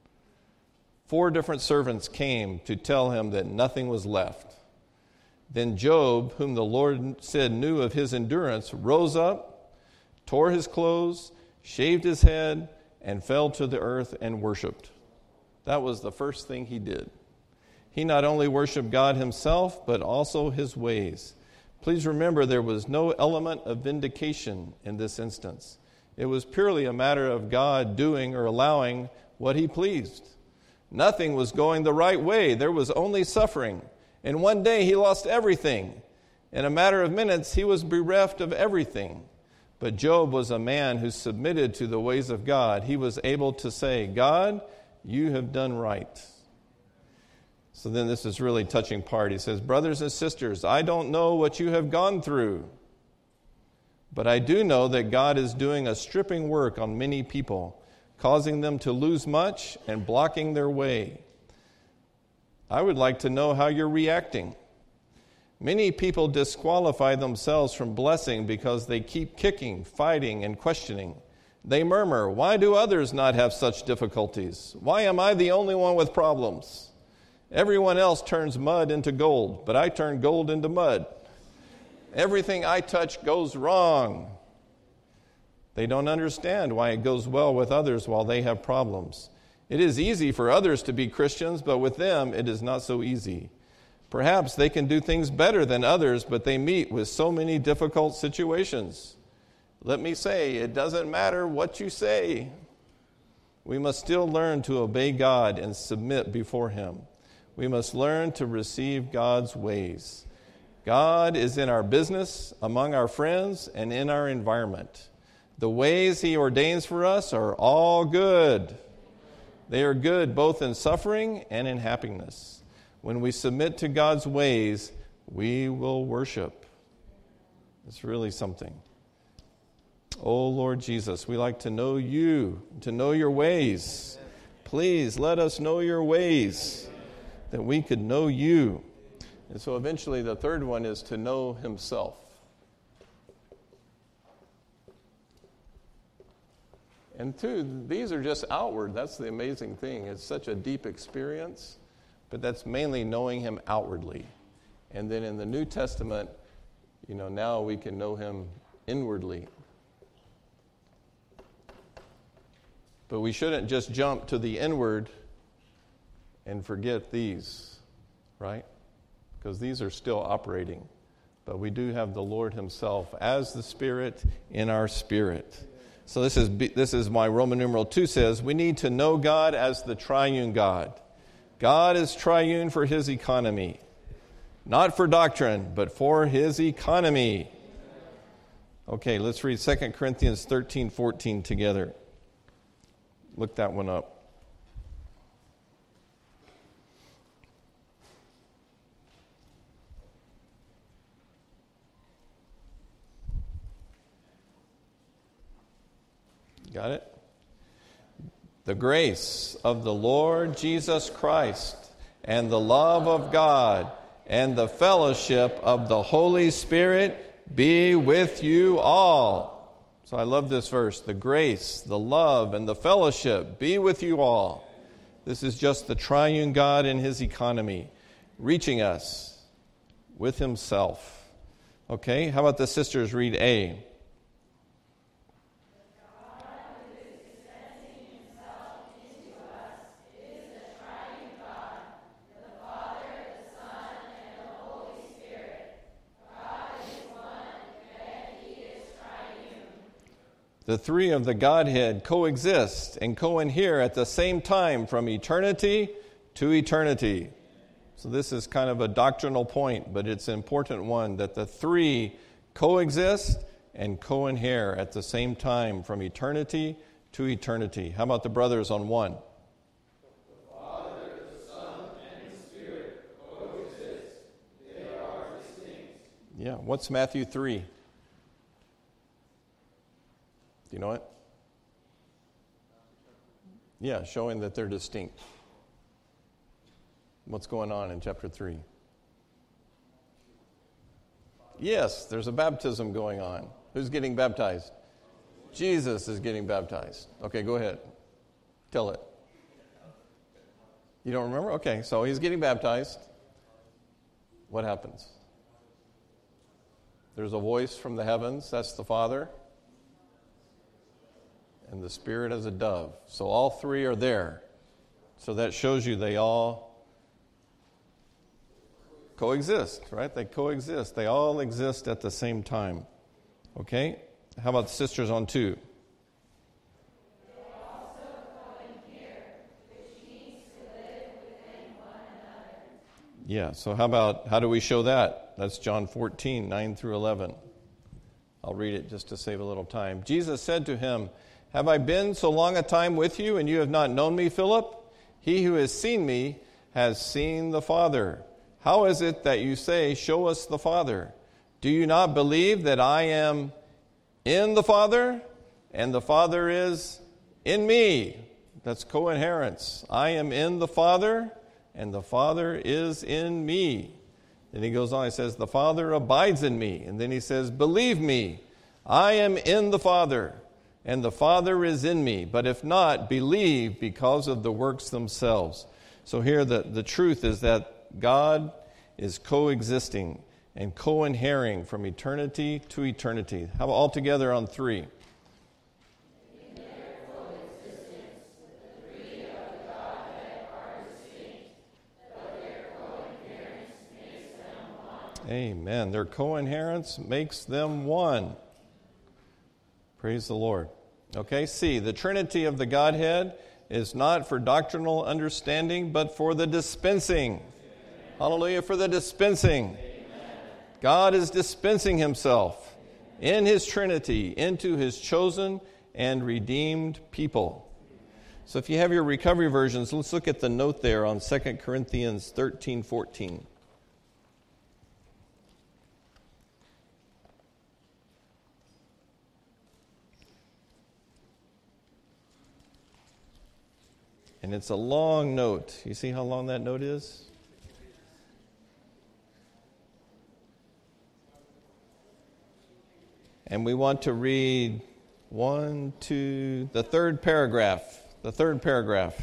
Four different servants came to tell him that nothing was left. Then Job, whom the Lord said knew of his endurance, rose up, tore his clothes, shaved his head, and fell to the earth and worshiped. That was the first thing he did. He not only worshiped God himself, but also his ways. Please remember, there was no element of vindication in this instance. It was purely a matter of God doing or allowing what he pleased. Nothing was going the right way. There was only suffering. And one day he lost everything. In a matter of minutes, he was bereft of everything. But Job was a man who submitted to the ways of God. He was able to say, "God, you have done right." So then this is really touching part. He says, "Brothers and sisters, I don't know what you have gone through, but I do know that God is doing a stripping work on many people, causing them to lose much and blocking their way. I would like to know how you're reacting. Many people disqualify themselves from blessing because they keep kicking, fighting, and questioning. They murmur, 'Why do others not have such difficulties? Why am I the only one with problems? Everyone else turns mud into gold, but I turn gold into mud. Everything I touch goes wrong.' They don't understand why it goes well with others while they have problems. It is easy for others to be Christians, but with them it is not so easy. Perhaps they can do things better than others, but they meet with so many difficult situations. Let me say, it doesn't matter what you say. We must still learn to obey God and submit before him. We must learn to receive God's ways. God is in our business, among our friends, and in our environment. The ways he ordains for us are all good. They are good both in suffering and in happiness. When we submit to God's ways, we will worship. It's really something. Oh, Lord Jesus, we like to know you, to know your ways. Please let us know your ways, that we could know you. And so eventually the third one is to know himself. And two, these are just outward. That's the amazing thing. It's such a deep experience, but that's mainly knowing him outwardly. And then in the New Testament, you know, now we can know him inwardly. But we shouldn't just jump to the inward and forget these, right? Because these are still operating. But we do have the Lord himself as the Spirit in our spirit. So this is this is why Roman numeral two says we need to know God as the triune God. God is triune for his economy. Not for doctrine, but for his economy. Okay, let's read Second Corinthians thirteen fourteen together. Look that one up. Got it? The grace of the Lord Jesus Christ and the love of God and the fellowship of the Holy Spirit be with you all. So I love this verse. The grace, the love, and the fellowship be with you all. This is just the triune God in his economy, reaching us with himself. Okay, how about the sisters read A? The three of the Godhead coexist and co-inhere at the same time from eternity to eternity. So this is kind of a doctrinal point, but it's an important one, that the three coexist and co-inhere at the same time from eternity to eternity. How about the brothers on one? The Father, the Son, and the Spirit coexist. They are distinct. Yeah, what's Matthew three? Do you know it? Yeah, showing that they're distinct. What's going on in chapter three? Yes, there's a baptism going on. Who's getting baptized? Jesus is getting baptized. Okay, go ahead. Tell it. You don't remember? Okay, so he's getting baptized. What happens? There's a voice from the heavens. That's the Father. And the Spirit as a dove. So all three are there. So that shows you they all coexist, right? They coexist. They all exist at the same time. Okay? How about the sisters on two? They also co-inhere, which means to live within one another. Yeah, so how about, how do we show that? That's John fourteen, nine through eleven. I'll read it just to save a little time. Jesus said to him, "Have I been so long a time with you, and you have not known me, Philip? He who has seen me has seen the Father. How is it that you say, 'Show us the Father'? Do you not believe that I am in the Father, and the Father is in me?" That's co-inherence. I am in the Father, and the Father is in me. Then he goes on, he says, "The Father abides in me." And then he says, "Believe me, I am in the Father, and the Father is in me. But if not, believe because of the works themselves." So here the, the truth is that God is coexisting and co-inhering from eternity to eternity. How about all together on three? Amen. Their co-inherence makes them one. Praise the Lord. Okay, C, the Trinity of the Godhead is not for doctrinal understanding, but for the dispensing. Amen. Hallelujah, for the dispensing. Amen. God is dispensing himself in his Trinity into his chosen and redeemed people. So if you have your recovery versions, let's look at the note there on Second Corinthians thirteen fourteen. And it's a long note. You see how long that note is? And we want to read one, two, the third paragraph. The third paragraph.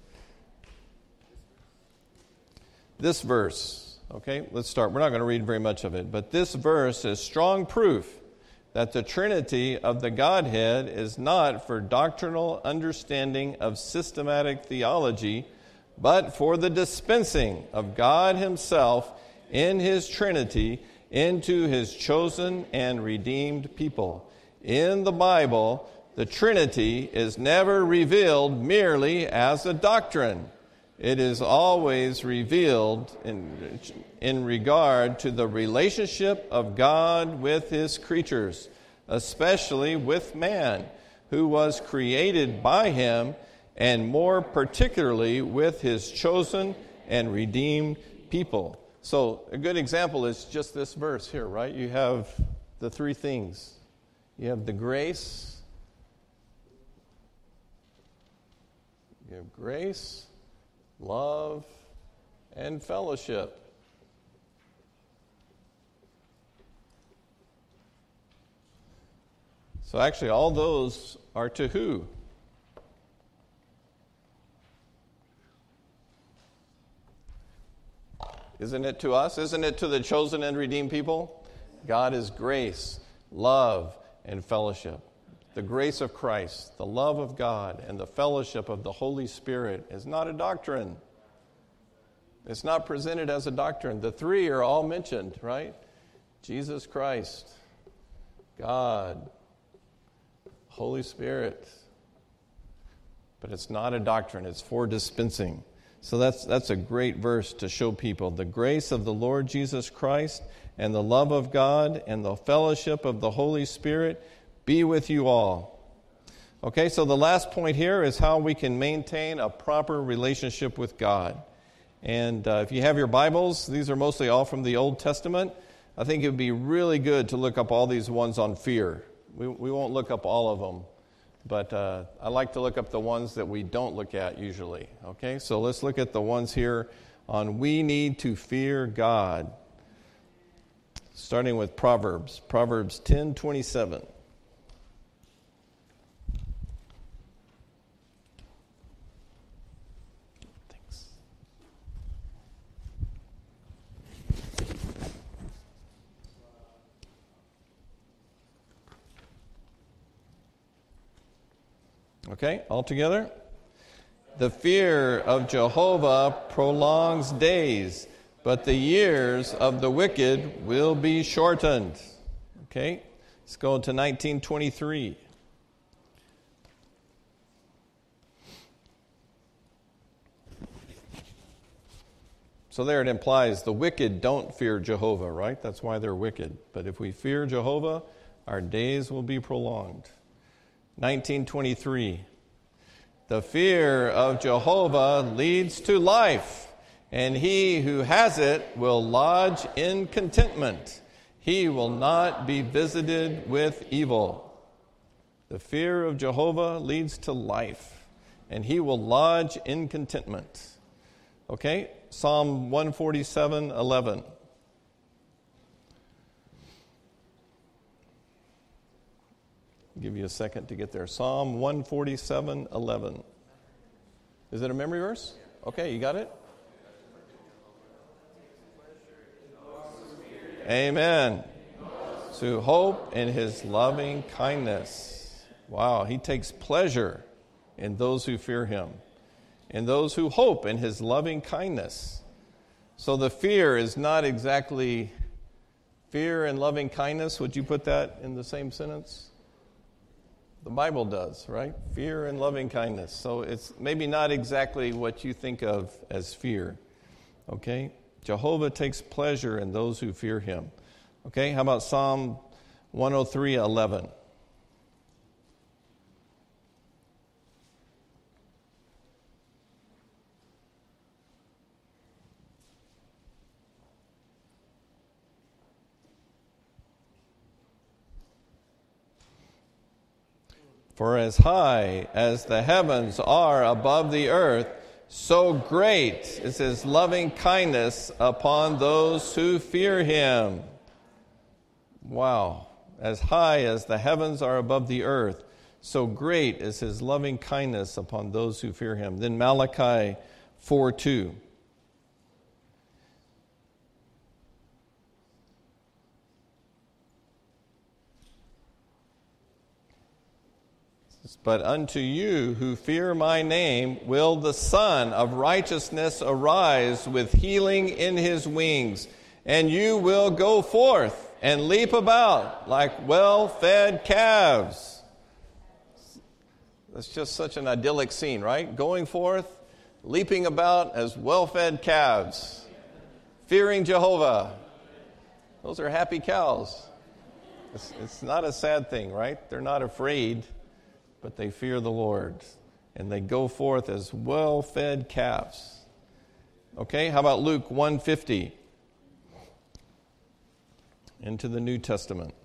This verse, okay, let's start. We're not going to read very much of it, but this verse is strong proof that the Trinity of the Godhead is not for doctrinal understanding of systematic theology, but for the dispensing of God himself in his Trinity into his chosen and redeemed people. In the Bible, the Trinity is never revealed merely as a doctrine. It is always revealed in, in regard to the relationship of God with his creatures, especially with man, who was created by him, and more particularly with his chosen and redeemed people. So a good example is just this verse here, right? You have the three things. You have the grace You have grace, love, and fellowship. So actually, all those are to who? Isn't it to us? Isn't it to the chosen and redeemed people? God is grace, love, and fellowship. The grace of Christ, the love of God, and the fellowship of the Holy Spirit is not a doctrine. It's not presented as a doctrine. The three are all mentioned, right? Jesus Christ, God, Holy Spirit. But it's not a doctrine. It's for dispensing. So that's that's a great verse to show people the grace of the Lord Jesus Christ and the love of God and the fellowship of the Holy Spirit be with you all. Okay, so the last point here is how we can maintain a proper relationship with God. And uh, if you have your Bibles, these are mostly all from the Old Testament. I think it would be really good to look up all these ones on fear. We, we won't look up all of them, but uh, I like to look up the ones that we don't look at usually. Okay, so let's look at the ones here on we need to fear God. Starting with Proverbs, Proverbs ten twenty-seven. Thanks. Okay, all together. The fear of Jehovah prolongs days, but the years of the wicked will be shortened. Okay, let's go to nineteen twenty-three. So there it implies the wicked don't fear Jehovah, right? That's why they're wicked. But if we fear Jehovah, our days will be prolonged. nineteen twenty-three. The fear of Jehovah leads to life, and he who has it will lodge in contentment. He will not be visited with evil. The fear of Jehovah leads to life, and he will lodge in contentment. Okay, Psalm one forty-seven eleven. Give you a second to get there. Psalm one forty-seven eleven. Is it a memory verse? Okay, you got it? Amen. To hope in his loving kindness. Wow, he takes pleasure in those who fear him, in those who hope in his loving kindness. So the fear is not exactly fear and loving kindness. Would you put that in the same sentence? The Bible does, right? Fear and loving kindness. So it's maybe not exactly what you think of as fear. Okay? Jehovah takes pleasure in those who fear him. Okay, how about Psalm one oh three eleven? For as high as the heavens are above the earth, so great is his loving kindness upon those who fear him. Wow. As high as the heavens are above the earth, so great is his loving kindness upon those who fear him. Then Malachi four two. But unto you who fear my name will the Son of Righteousness arise with healing in his wings, and you will go forth and leap about like well-fed calves. That's just such an idyllic scene, right? Going forth, leaping about as well-fed calves, fearing Jehovah. Those are happy cows. It's, it's not a sad thing, right? They're not afraid, but they fear the Lord, and they go forth as well-fed calves. Okay, how about Luke one fifty? Into the New Testament.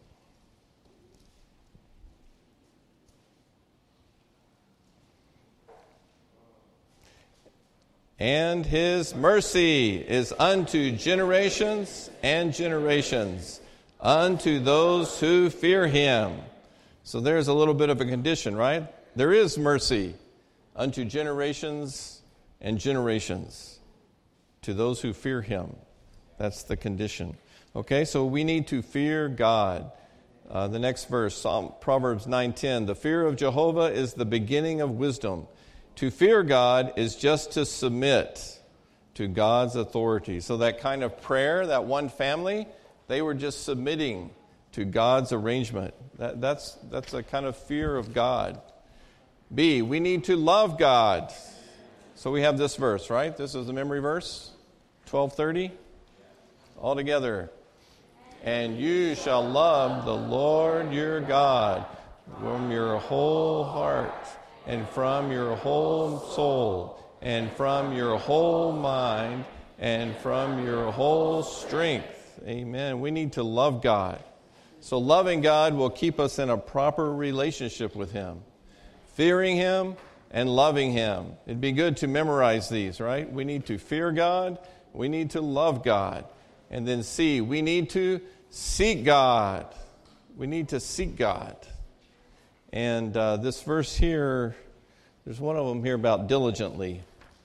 And his mercy is unto generations and generations, unto those who fear him. So there's a little bit of a condition, right? There is mercy unto generations and generations, to those who fear him. That's the condition. Okay, so we need to fear God. Uh, the next verse, Psalm, Proverbs nine ten, the fear of Jehovah is the beginning of wisdom. To fear God is just to submit to God's authority. So that kind of prayer, that one family, they were just submitting to God's arrangement. That, that's, that's a kind of fear of God. B, we need to love God. So we have this verse, right? This is the memory verse, twelve thirty. All together. And you shall love the Lord your God from your whole heart and from your whole soul and from your whole mind and from your whole strength. Amen. We need to love God. So loving God will keep us in a proper relationship with him. Fearing him and loving him. It'd be good to memorize these, right? We need to fear God. We need to love God. And then C, we need to seek God. We need to seek God. And uh, this verse here, there's one of them here about diligently.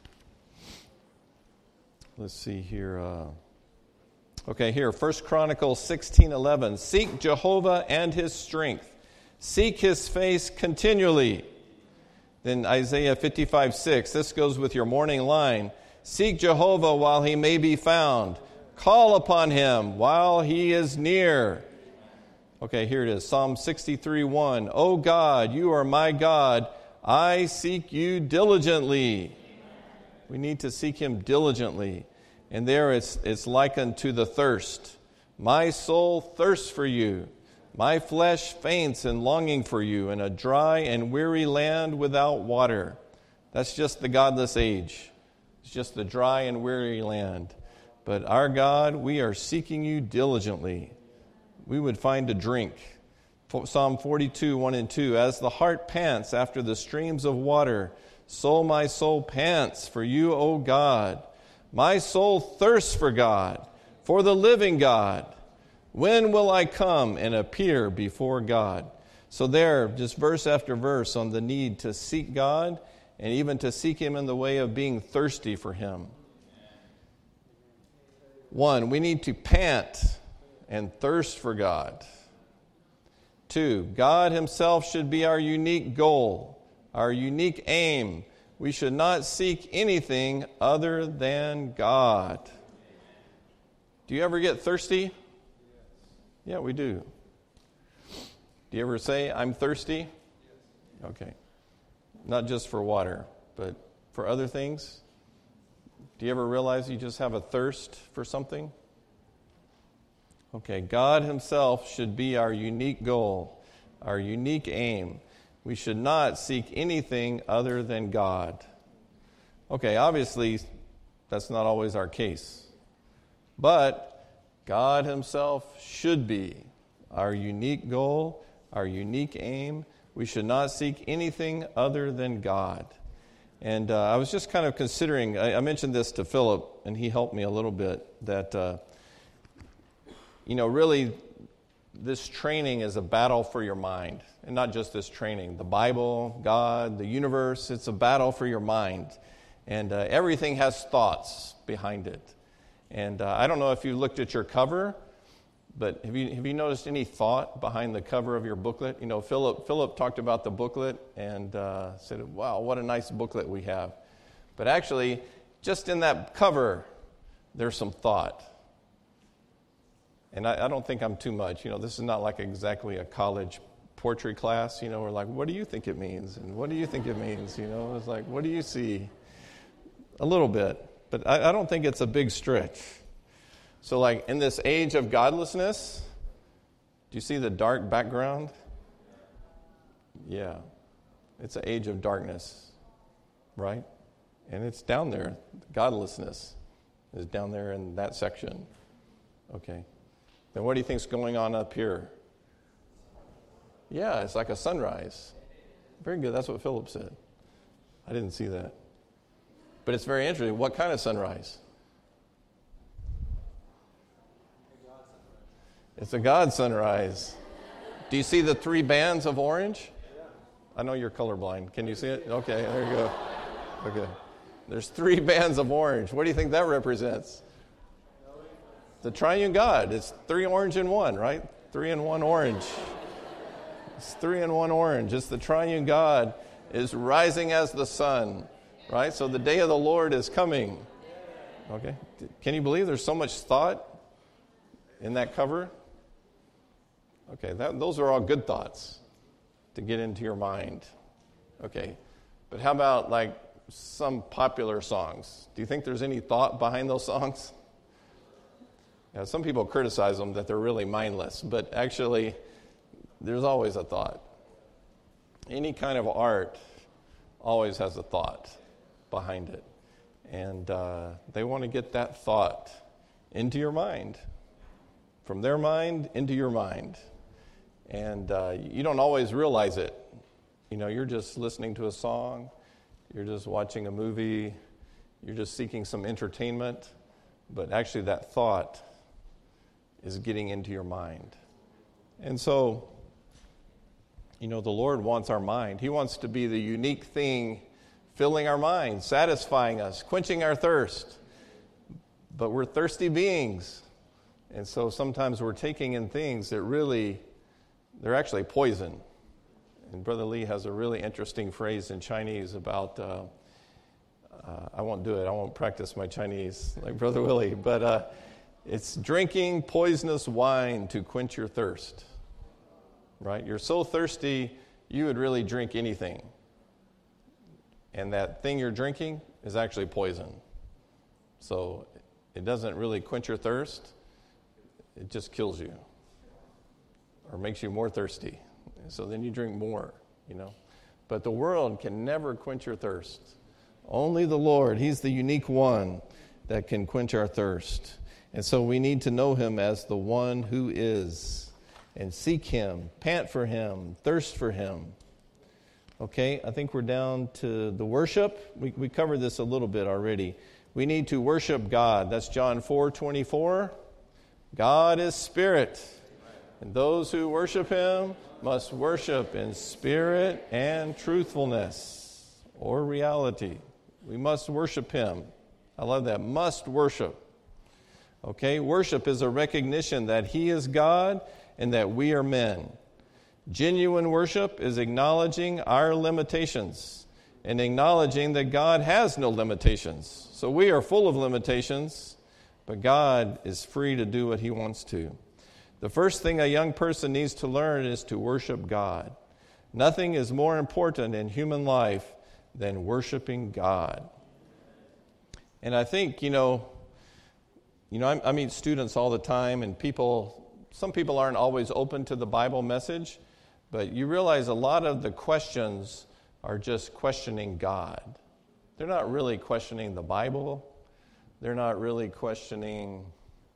Let's see here. Uh, okay, here, First Chronicles sixteen eleven. Seek Jehovah and his strength. Seek his face continually. Then Isaiah fifty-five six. This goes with your morning line. Seek Jehovah while he may be found. Call upon him while he is near. Okay, here it is. Psalm sixty-three one. O God, you are my God. I seek you diligently. We need to seek him diligently. And there it's, it's likened to the thirst. My soul thirsts for you. My flesh faints in longing for you in a dry and weary land without water. That's just the godless age. It's just the dry and weary land. But our God, we are seeking you diligently. We would find a drink. Psalm forty-two, one and two. As the heart pants after the streams of water, so my soul pants for you, O God. My soul thirsts for God, for the living God. When will I come and appear before God? So there, just verse after verse on the need to seek God and even to seek him in the way of being thirsty for him. One, we need to pant and thirst for God. Two, God himself should be our unique goal, our unique aim. We should not seek anything other than God. Do you ever get thirsty? Yeah, we do. Do you ever say, I'm thirsty? Okay. Not just for water, but for other things? Do you ever realize you just have a thirst for something? Okay, God himself should be our unique goal, our unique aim. We should not seek anything other than God. Okay, obviously, that's not always our case. But God himself should be our unique goal, our unique aim. We should not seek anything other than God. And uh, I was just kind of considering, I, I mentioned this to Philip, and he helped me a little bit, that, uh, you know, really, this training is a battle for your mind. And not just this training. The Bible, God, the universe, it's a battle for your mind. And uh, everything has thoughts behind it. And uh, I don't know if you looked at your cover, but have you have you noticed any thought behind the cover of your booklet? You know, Philip Philip talked about the booklet and uh, said, wow, what a nice booklet we have. But actually, just in that cover, there's some thought. And I, I don't think I'm too much. You know, this is not like exactly a college poetry class. You know, we're like, what do you think it means? And what do you think it means? You know, it's like, what do you see? A little bit. But I, I don't think it's a big stretch. So like in this age of godlessness, do you see the dark background? Yeah. It's an age of darkness, right? And it's down there. Godlessness is down there in that section. Okay. Then what do you think's going on up here? Yeah, it's like a sunrise. Very good. That's what Philip said. I didn't see that. But it's very interesting. What kind of sunrise? It's a God sunrise. Do you see the three bands of orange? I know you're colorblind. Can you see it? Okay, there you go. Okay. There's three bands of orange. What do you think that represents? The triune God. It's three orange in one, right? Three in one orange. It's three in one orange. It's the triune God is rising as the sun, right? So the day of the Lord is coming. Okay. Can you believe there's so much thought in that cover? Okay, that, those are all good thoughts to get into your mind. Okay, but how about like some popular songs? Do you think there's any thought behind those songs? Yeah, some people criticize them that they're really mindless, but actually there's always a thought. Any kind of art always has a thought behind it. And uh, they want to get that thought into your mind, from their mind into your mind. And uh, you don't always realize it. You know, you're just listening to a song, you're just watching a movie, you're just seeking some entertainment, but actually that thought is getting into your mind. And so, you know, the Lord wants our mind. He wants to be the unique thing filling our mind, satisfying us, quenching our thirst. But we're thirsty beings. And so sometimes we're taking in things that really, they're actually poison. And Brother Lee has a really interesting phrase in Chinese about, uh, uh, I won't do it, I won't practice my Chinese like Brother Willie, but uh, it's drinking poisonous wine to quench your thirst. Right? You're so thirsty, you would really drink anything. And that thing you're drinking is actually poison. So it doesn't really quench your thirst. It just kills you or makes you more thirsty. So then you drink more, you know. But the world can never quench your thirst. Only the Lord, He's the unique one that can quench our thirst. And so we need to know Him as the one who is, and seek Him, pant for Him, thirst for Him. Okay, I think we're down to the worship. We, we covered this a little bit already. We need to worship God. That's John four twenty-four. God is spirit, and those who worship Him must worship in spirit and truthfulness, or reality. We must worship Him. I love that. Must worship. Okay, worship is a recognition that He is God and that we are men. Genuine worship is acknowledging our limitations and acknowledging that God has no limitations. So we are full of limitations, but God is free to do what He wants to. The first thing a young person needs to learn is to worship God. Nothing is more important in human life than worshiping God. And I think, you know, you know, I, I meet students all the time, and people, some people aren't always open to the Bible message, but you realize a lot of the questions are just questioning God. They're not really questioning the Bible. They're not really questioning,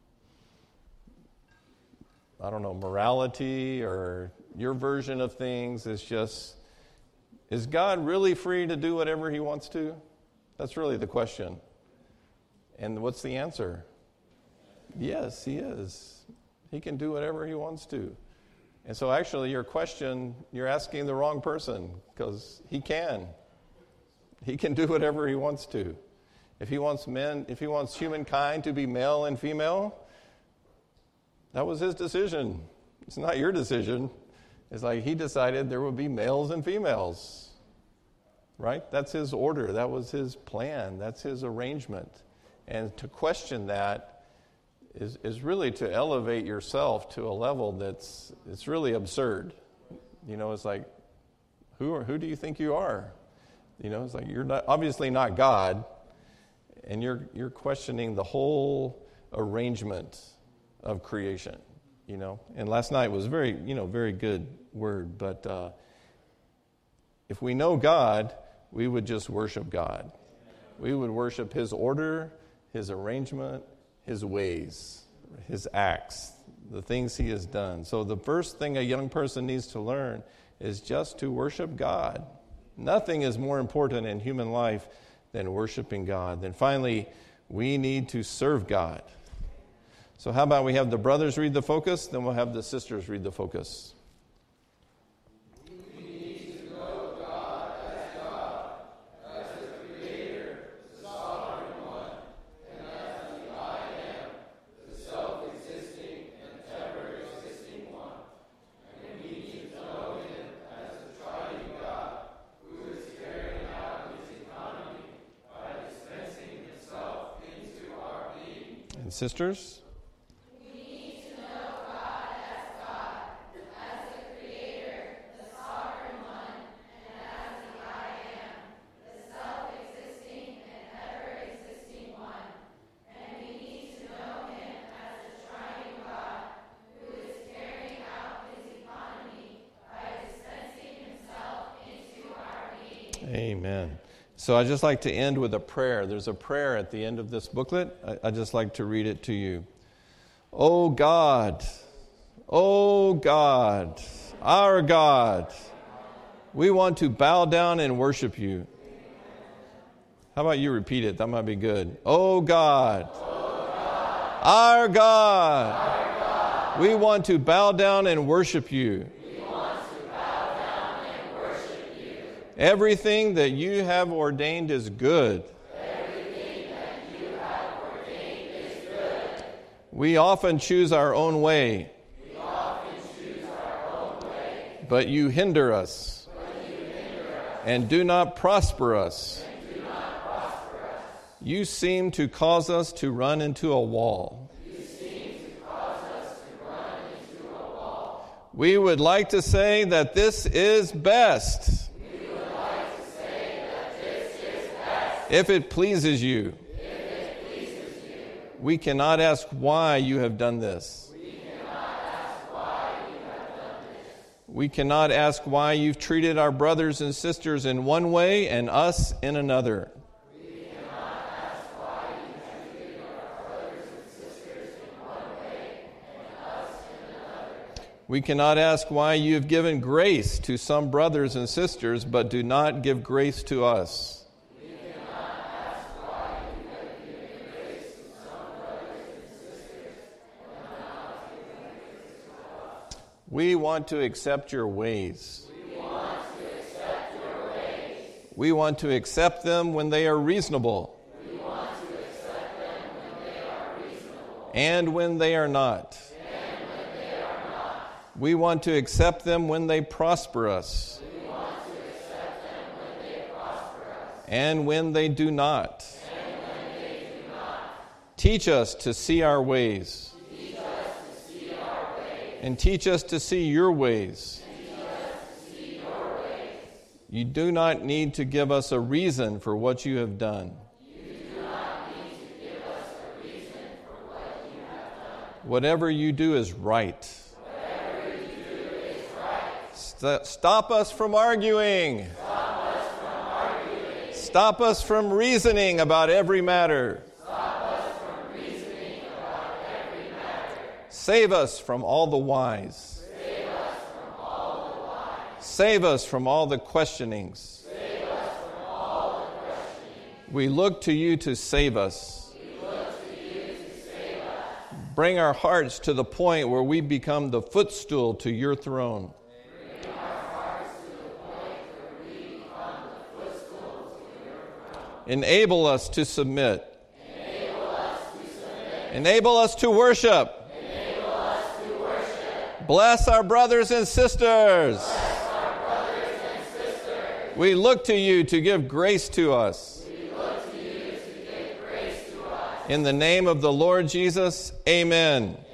I don't know, morality or your version of things. It's just, is God really free to do whatever He wants to? That's really the question. And what's the answer? Yes, He is. He can do whatever He wants to. And so actually your question, you're asking the wrong person, because He can. He can do whatever He wants to. If He wants men, if He wants humankind to be male and female, that was His decision. It's not your decision. It's like He decided there would be males and females. Right? That's His order. That was His plan. That's His arrangement. And to question that is, is really to elevate yourself to a level that's it's really absurd. You know, it's like, who are, who do you think you are? You know, it's like you're not obviously not God, and you're you're questioning the whole arrangement of creation. You know, and last night was very you know very good word, but uh, if we know God, we would just worship God. We would worship His order, His arrangement, His ways, His acts, the things He has done. So the first thing a young person needs to learn is just to worship God. Nothing is more important in human life than worshiping God. Then finally, we need to serve God. So how about we have the brothers read the focus, then we'll have the sisters read the focus. We need to know God as God, as the Creator, the Sovereign One, and as the I Am, the self-existing and ever-existing One. And we need to know Him as the Triune God, who is carrying out His economy by dispensing Himself into our being. And sisters? Amen. So I'd just like to end with a prayer. There's a prayer at the end of this booklet. I, I'd just like to read it to you. Oh God, oh God, our God, we want to bow down and worship you. How about you repeat it? That might be good. Oh God, oh God. Our, God. our God, we want to bow down and worship you. Everything that you have ordained is good. Everything that you have ordained is good. We often choose our own way. We often choose our own way. But you hinder us. But you hinder us. And do not prosper us. And do not prosper us. You seem to cause us to run into a wall. You seem to cause us to run into a wall. We would like to say that this is best. If it pleases you. If it pleases you. We cannot ask why you have done this. We cannot ask why you have done this. We cannot ask why you've treated our brothers and sisters in one way and us in another. We cannot ask why you have treated our brothers and sisters in one way and us in another. We cannot ask why you have given grace to some brothers and sisters, but do not give grace to us. We want to accept your ways. We want to accept your ways. We want to accept them when they are reasonable. We want to accept them when they are reasonable. And when they are not. And when they are not. We want to accept them when they prosper us. We want to accept them when they prosper us. And when they do not. And when they do not. Teach us to see our ways. And teach us to see your ways. See your ways. You do not need to give us a reason for what you have done. You do not need to give us a reason for what you have done. Whatever you do is right. Whatever you do is right. St- stop us from arguing. Stop us from arguing. Stop us from reasoning about every matter. Save us from all the whys. Save us from all the whys. Save us from all the questionings. Save us from all the questionings. We look to you to save us. We look to you to save us. Bring our hearts to the point where we become the footstool to your throne. Bring our hearts to the point where we become the footstool to your throne. Enable us to submit. Enable us to submit. Enable us to worship. Bless our brothers and sisters. Bless our brothers and sisters. We look to you to give grace to us. We look to you to give grace to us. In the name of the Lord Jesus, amen.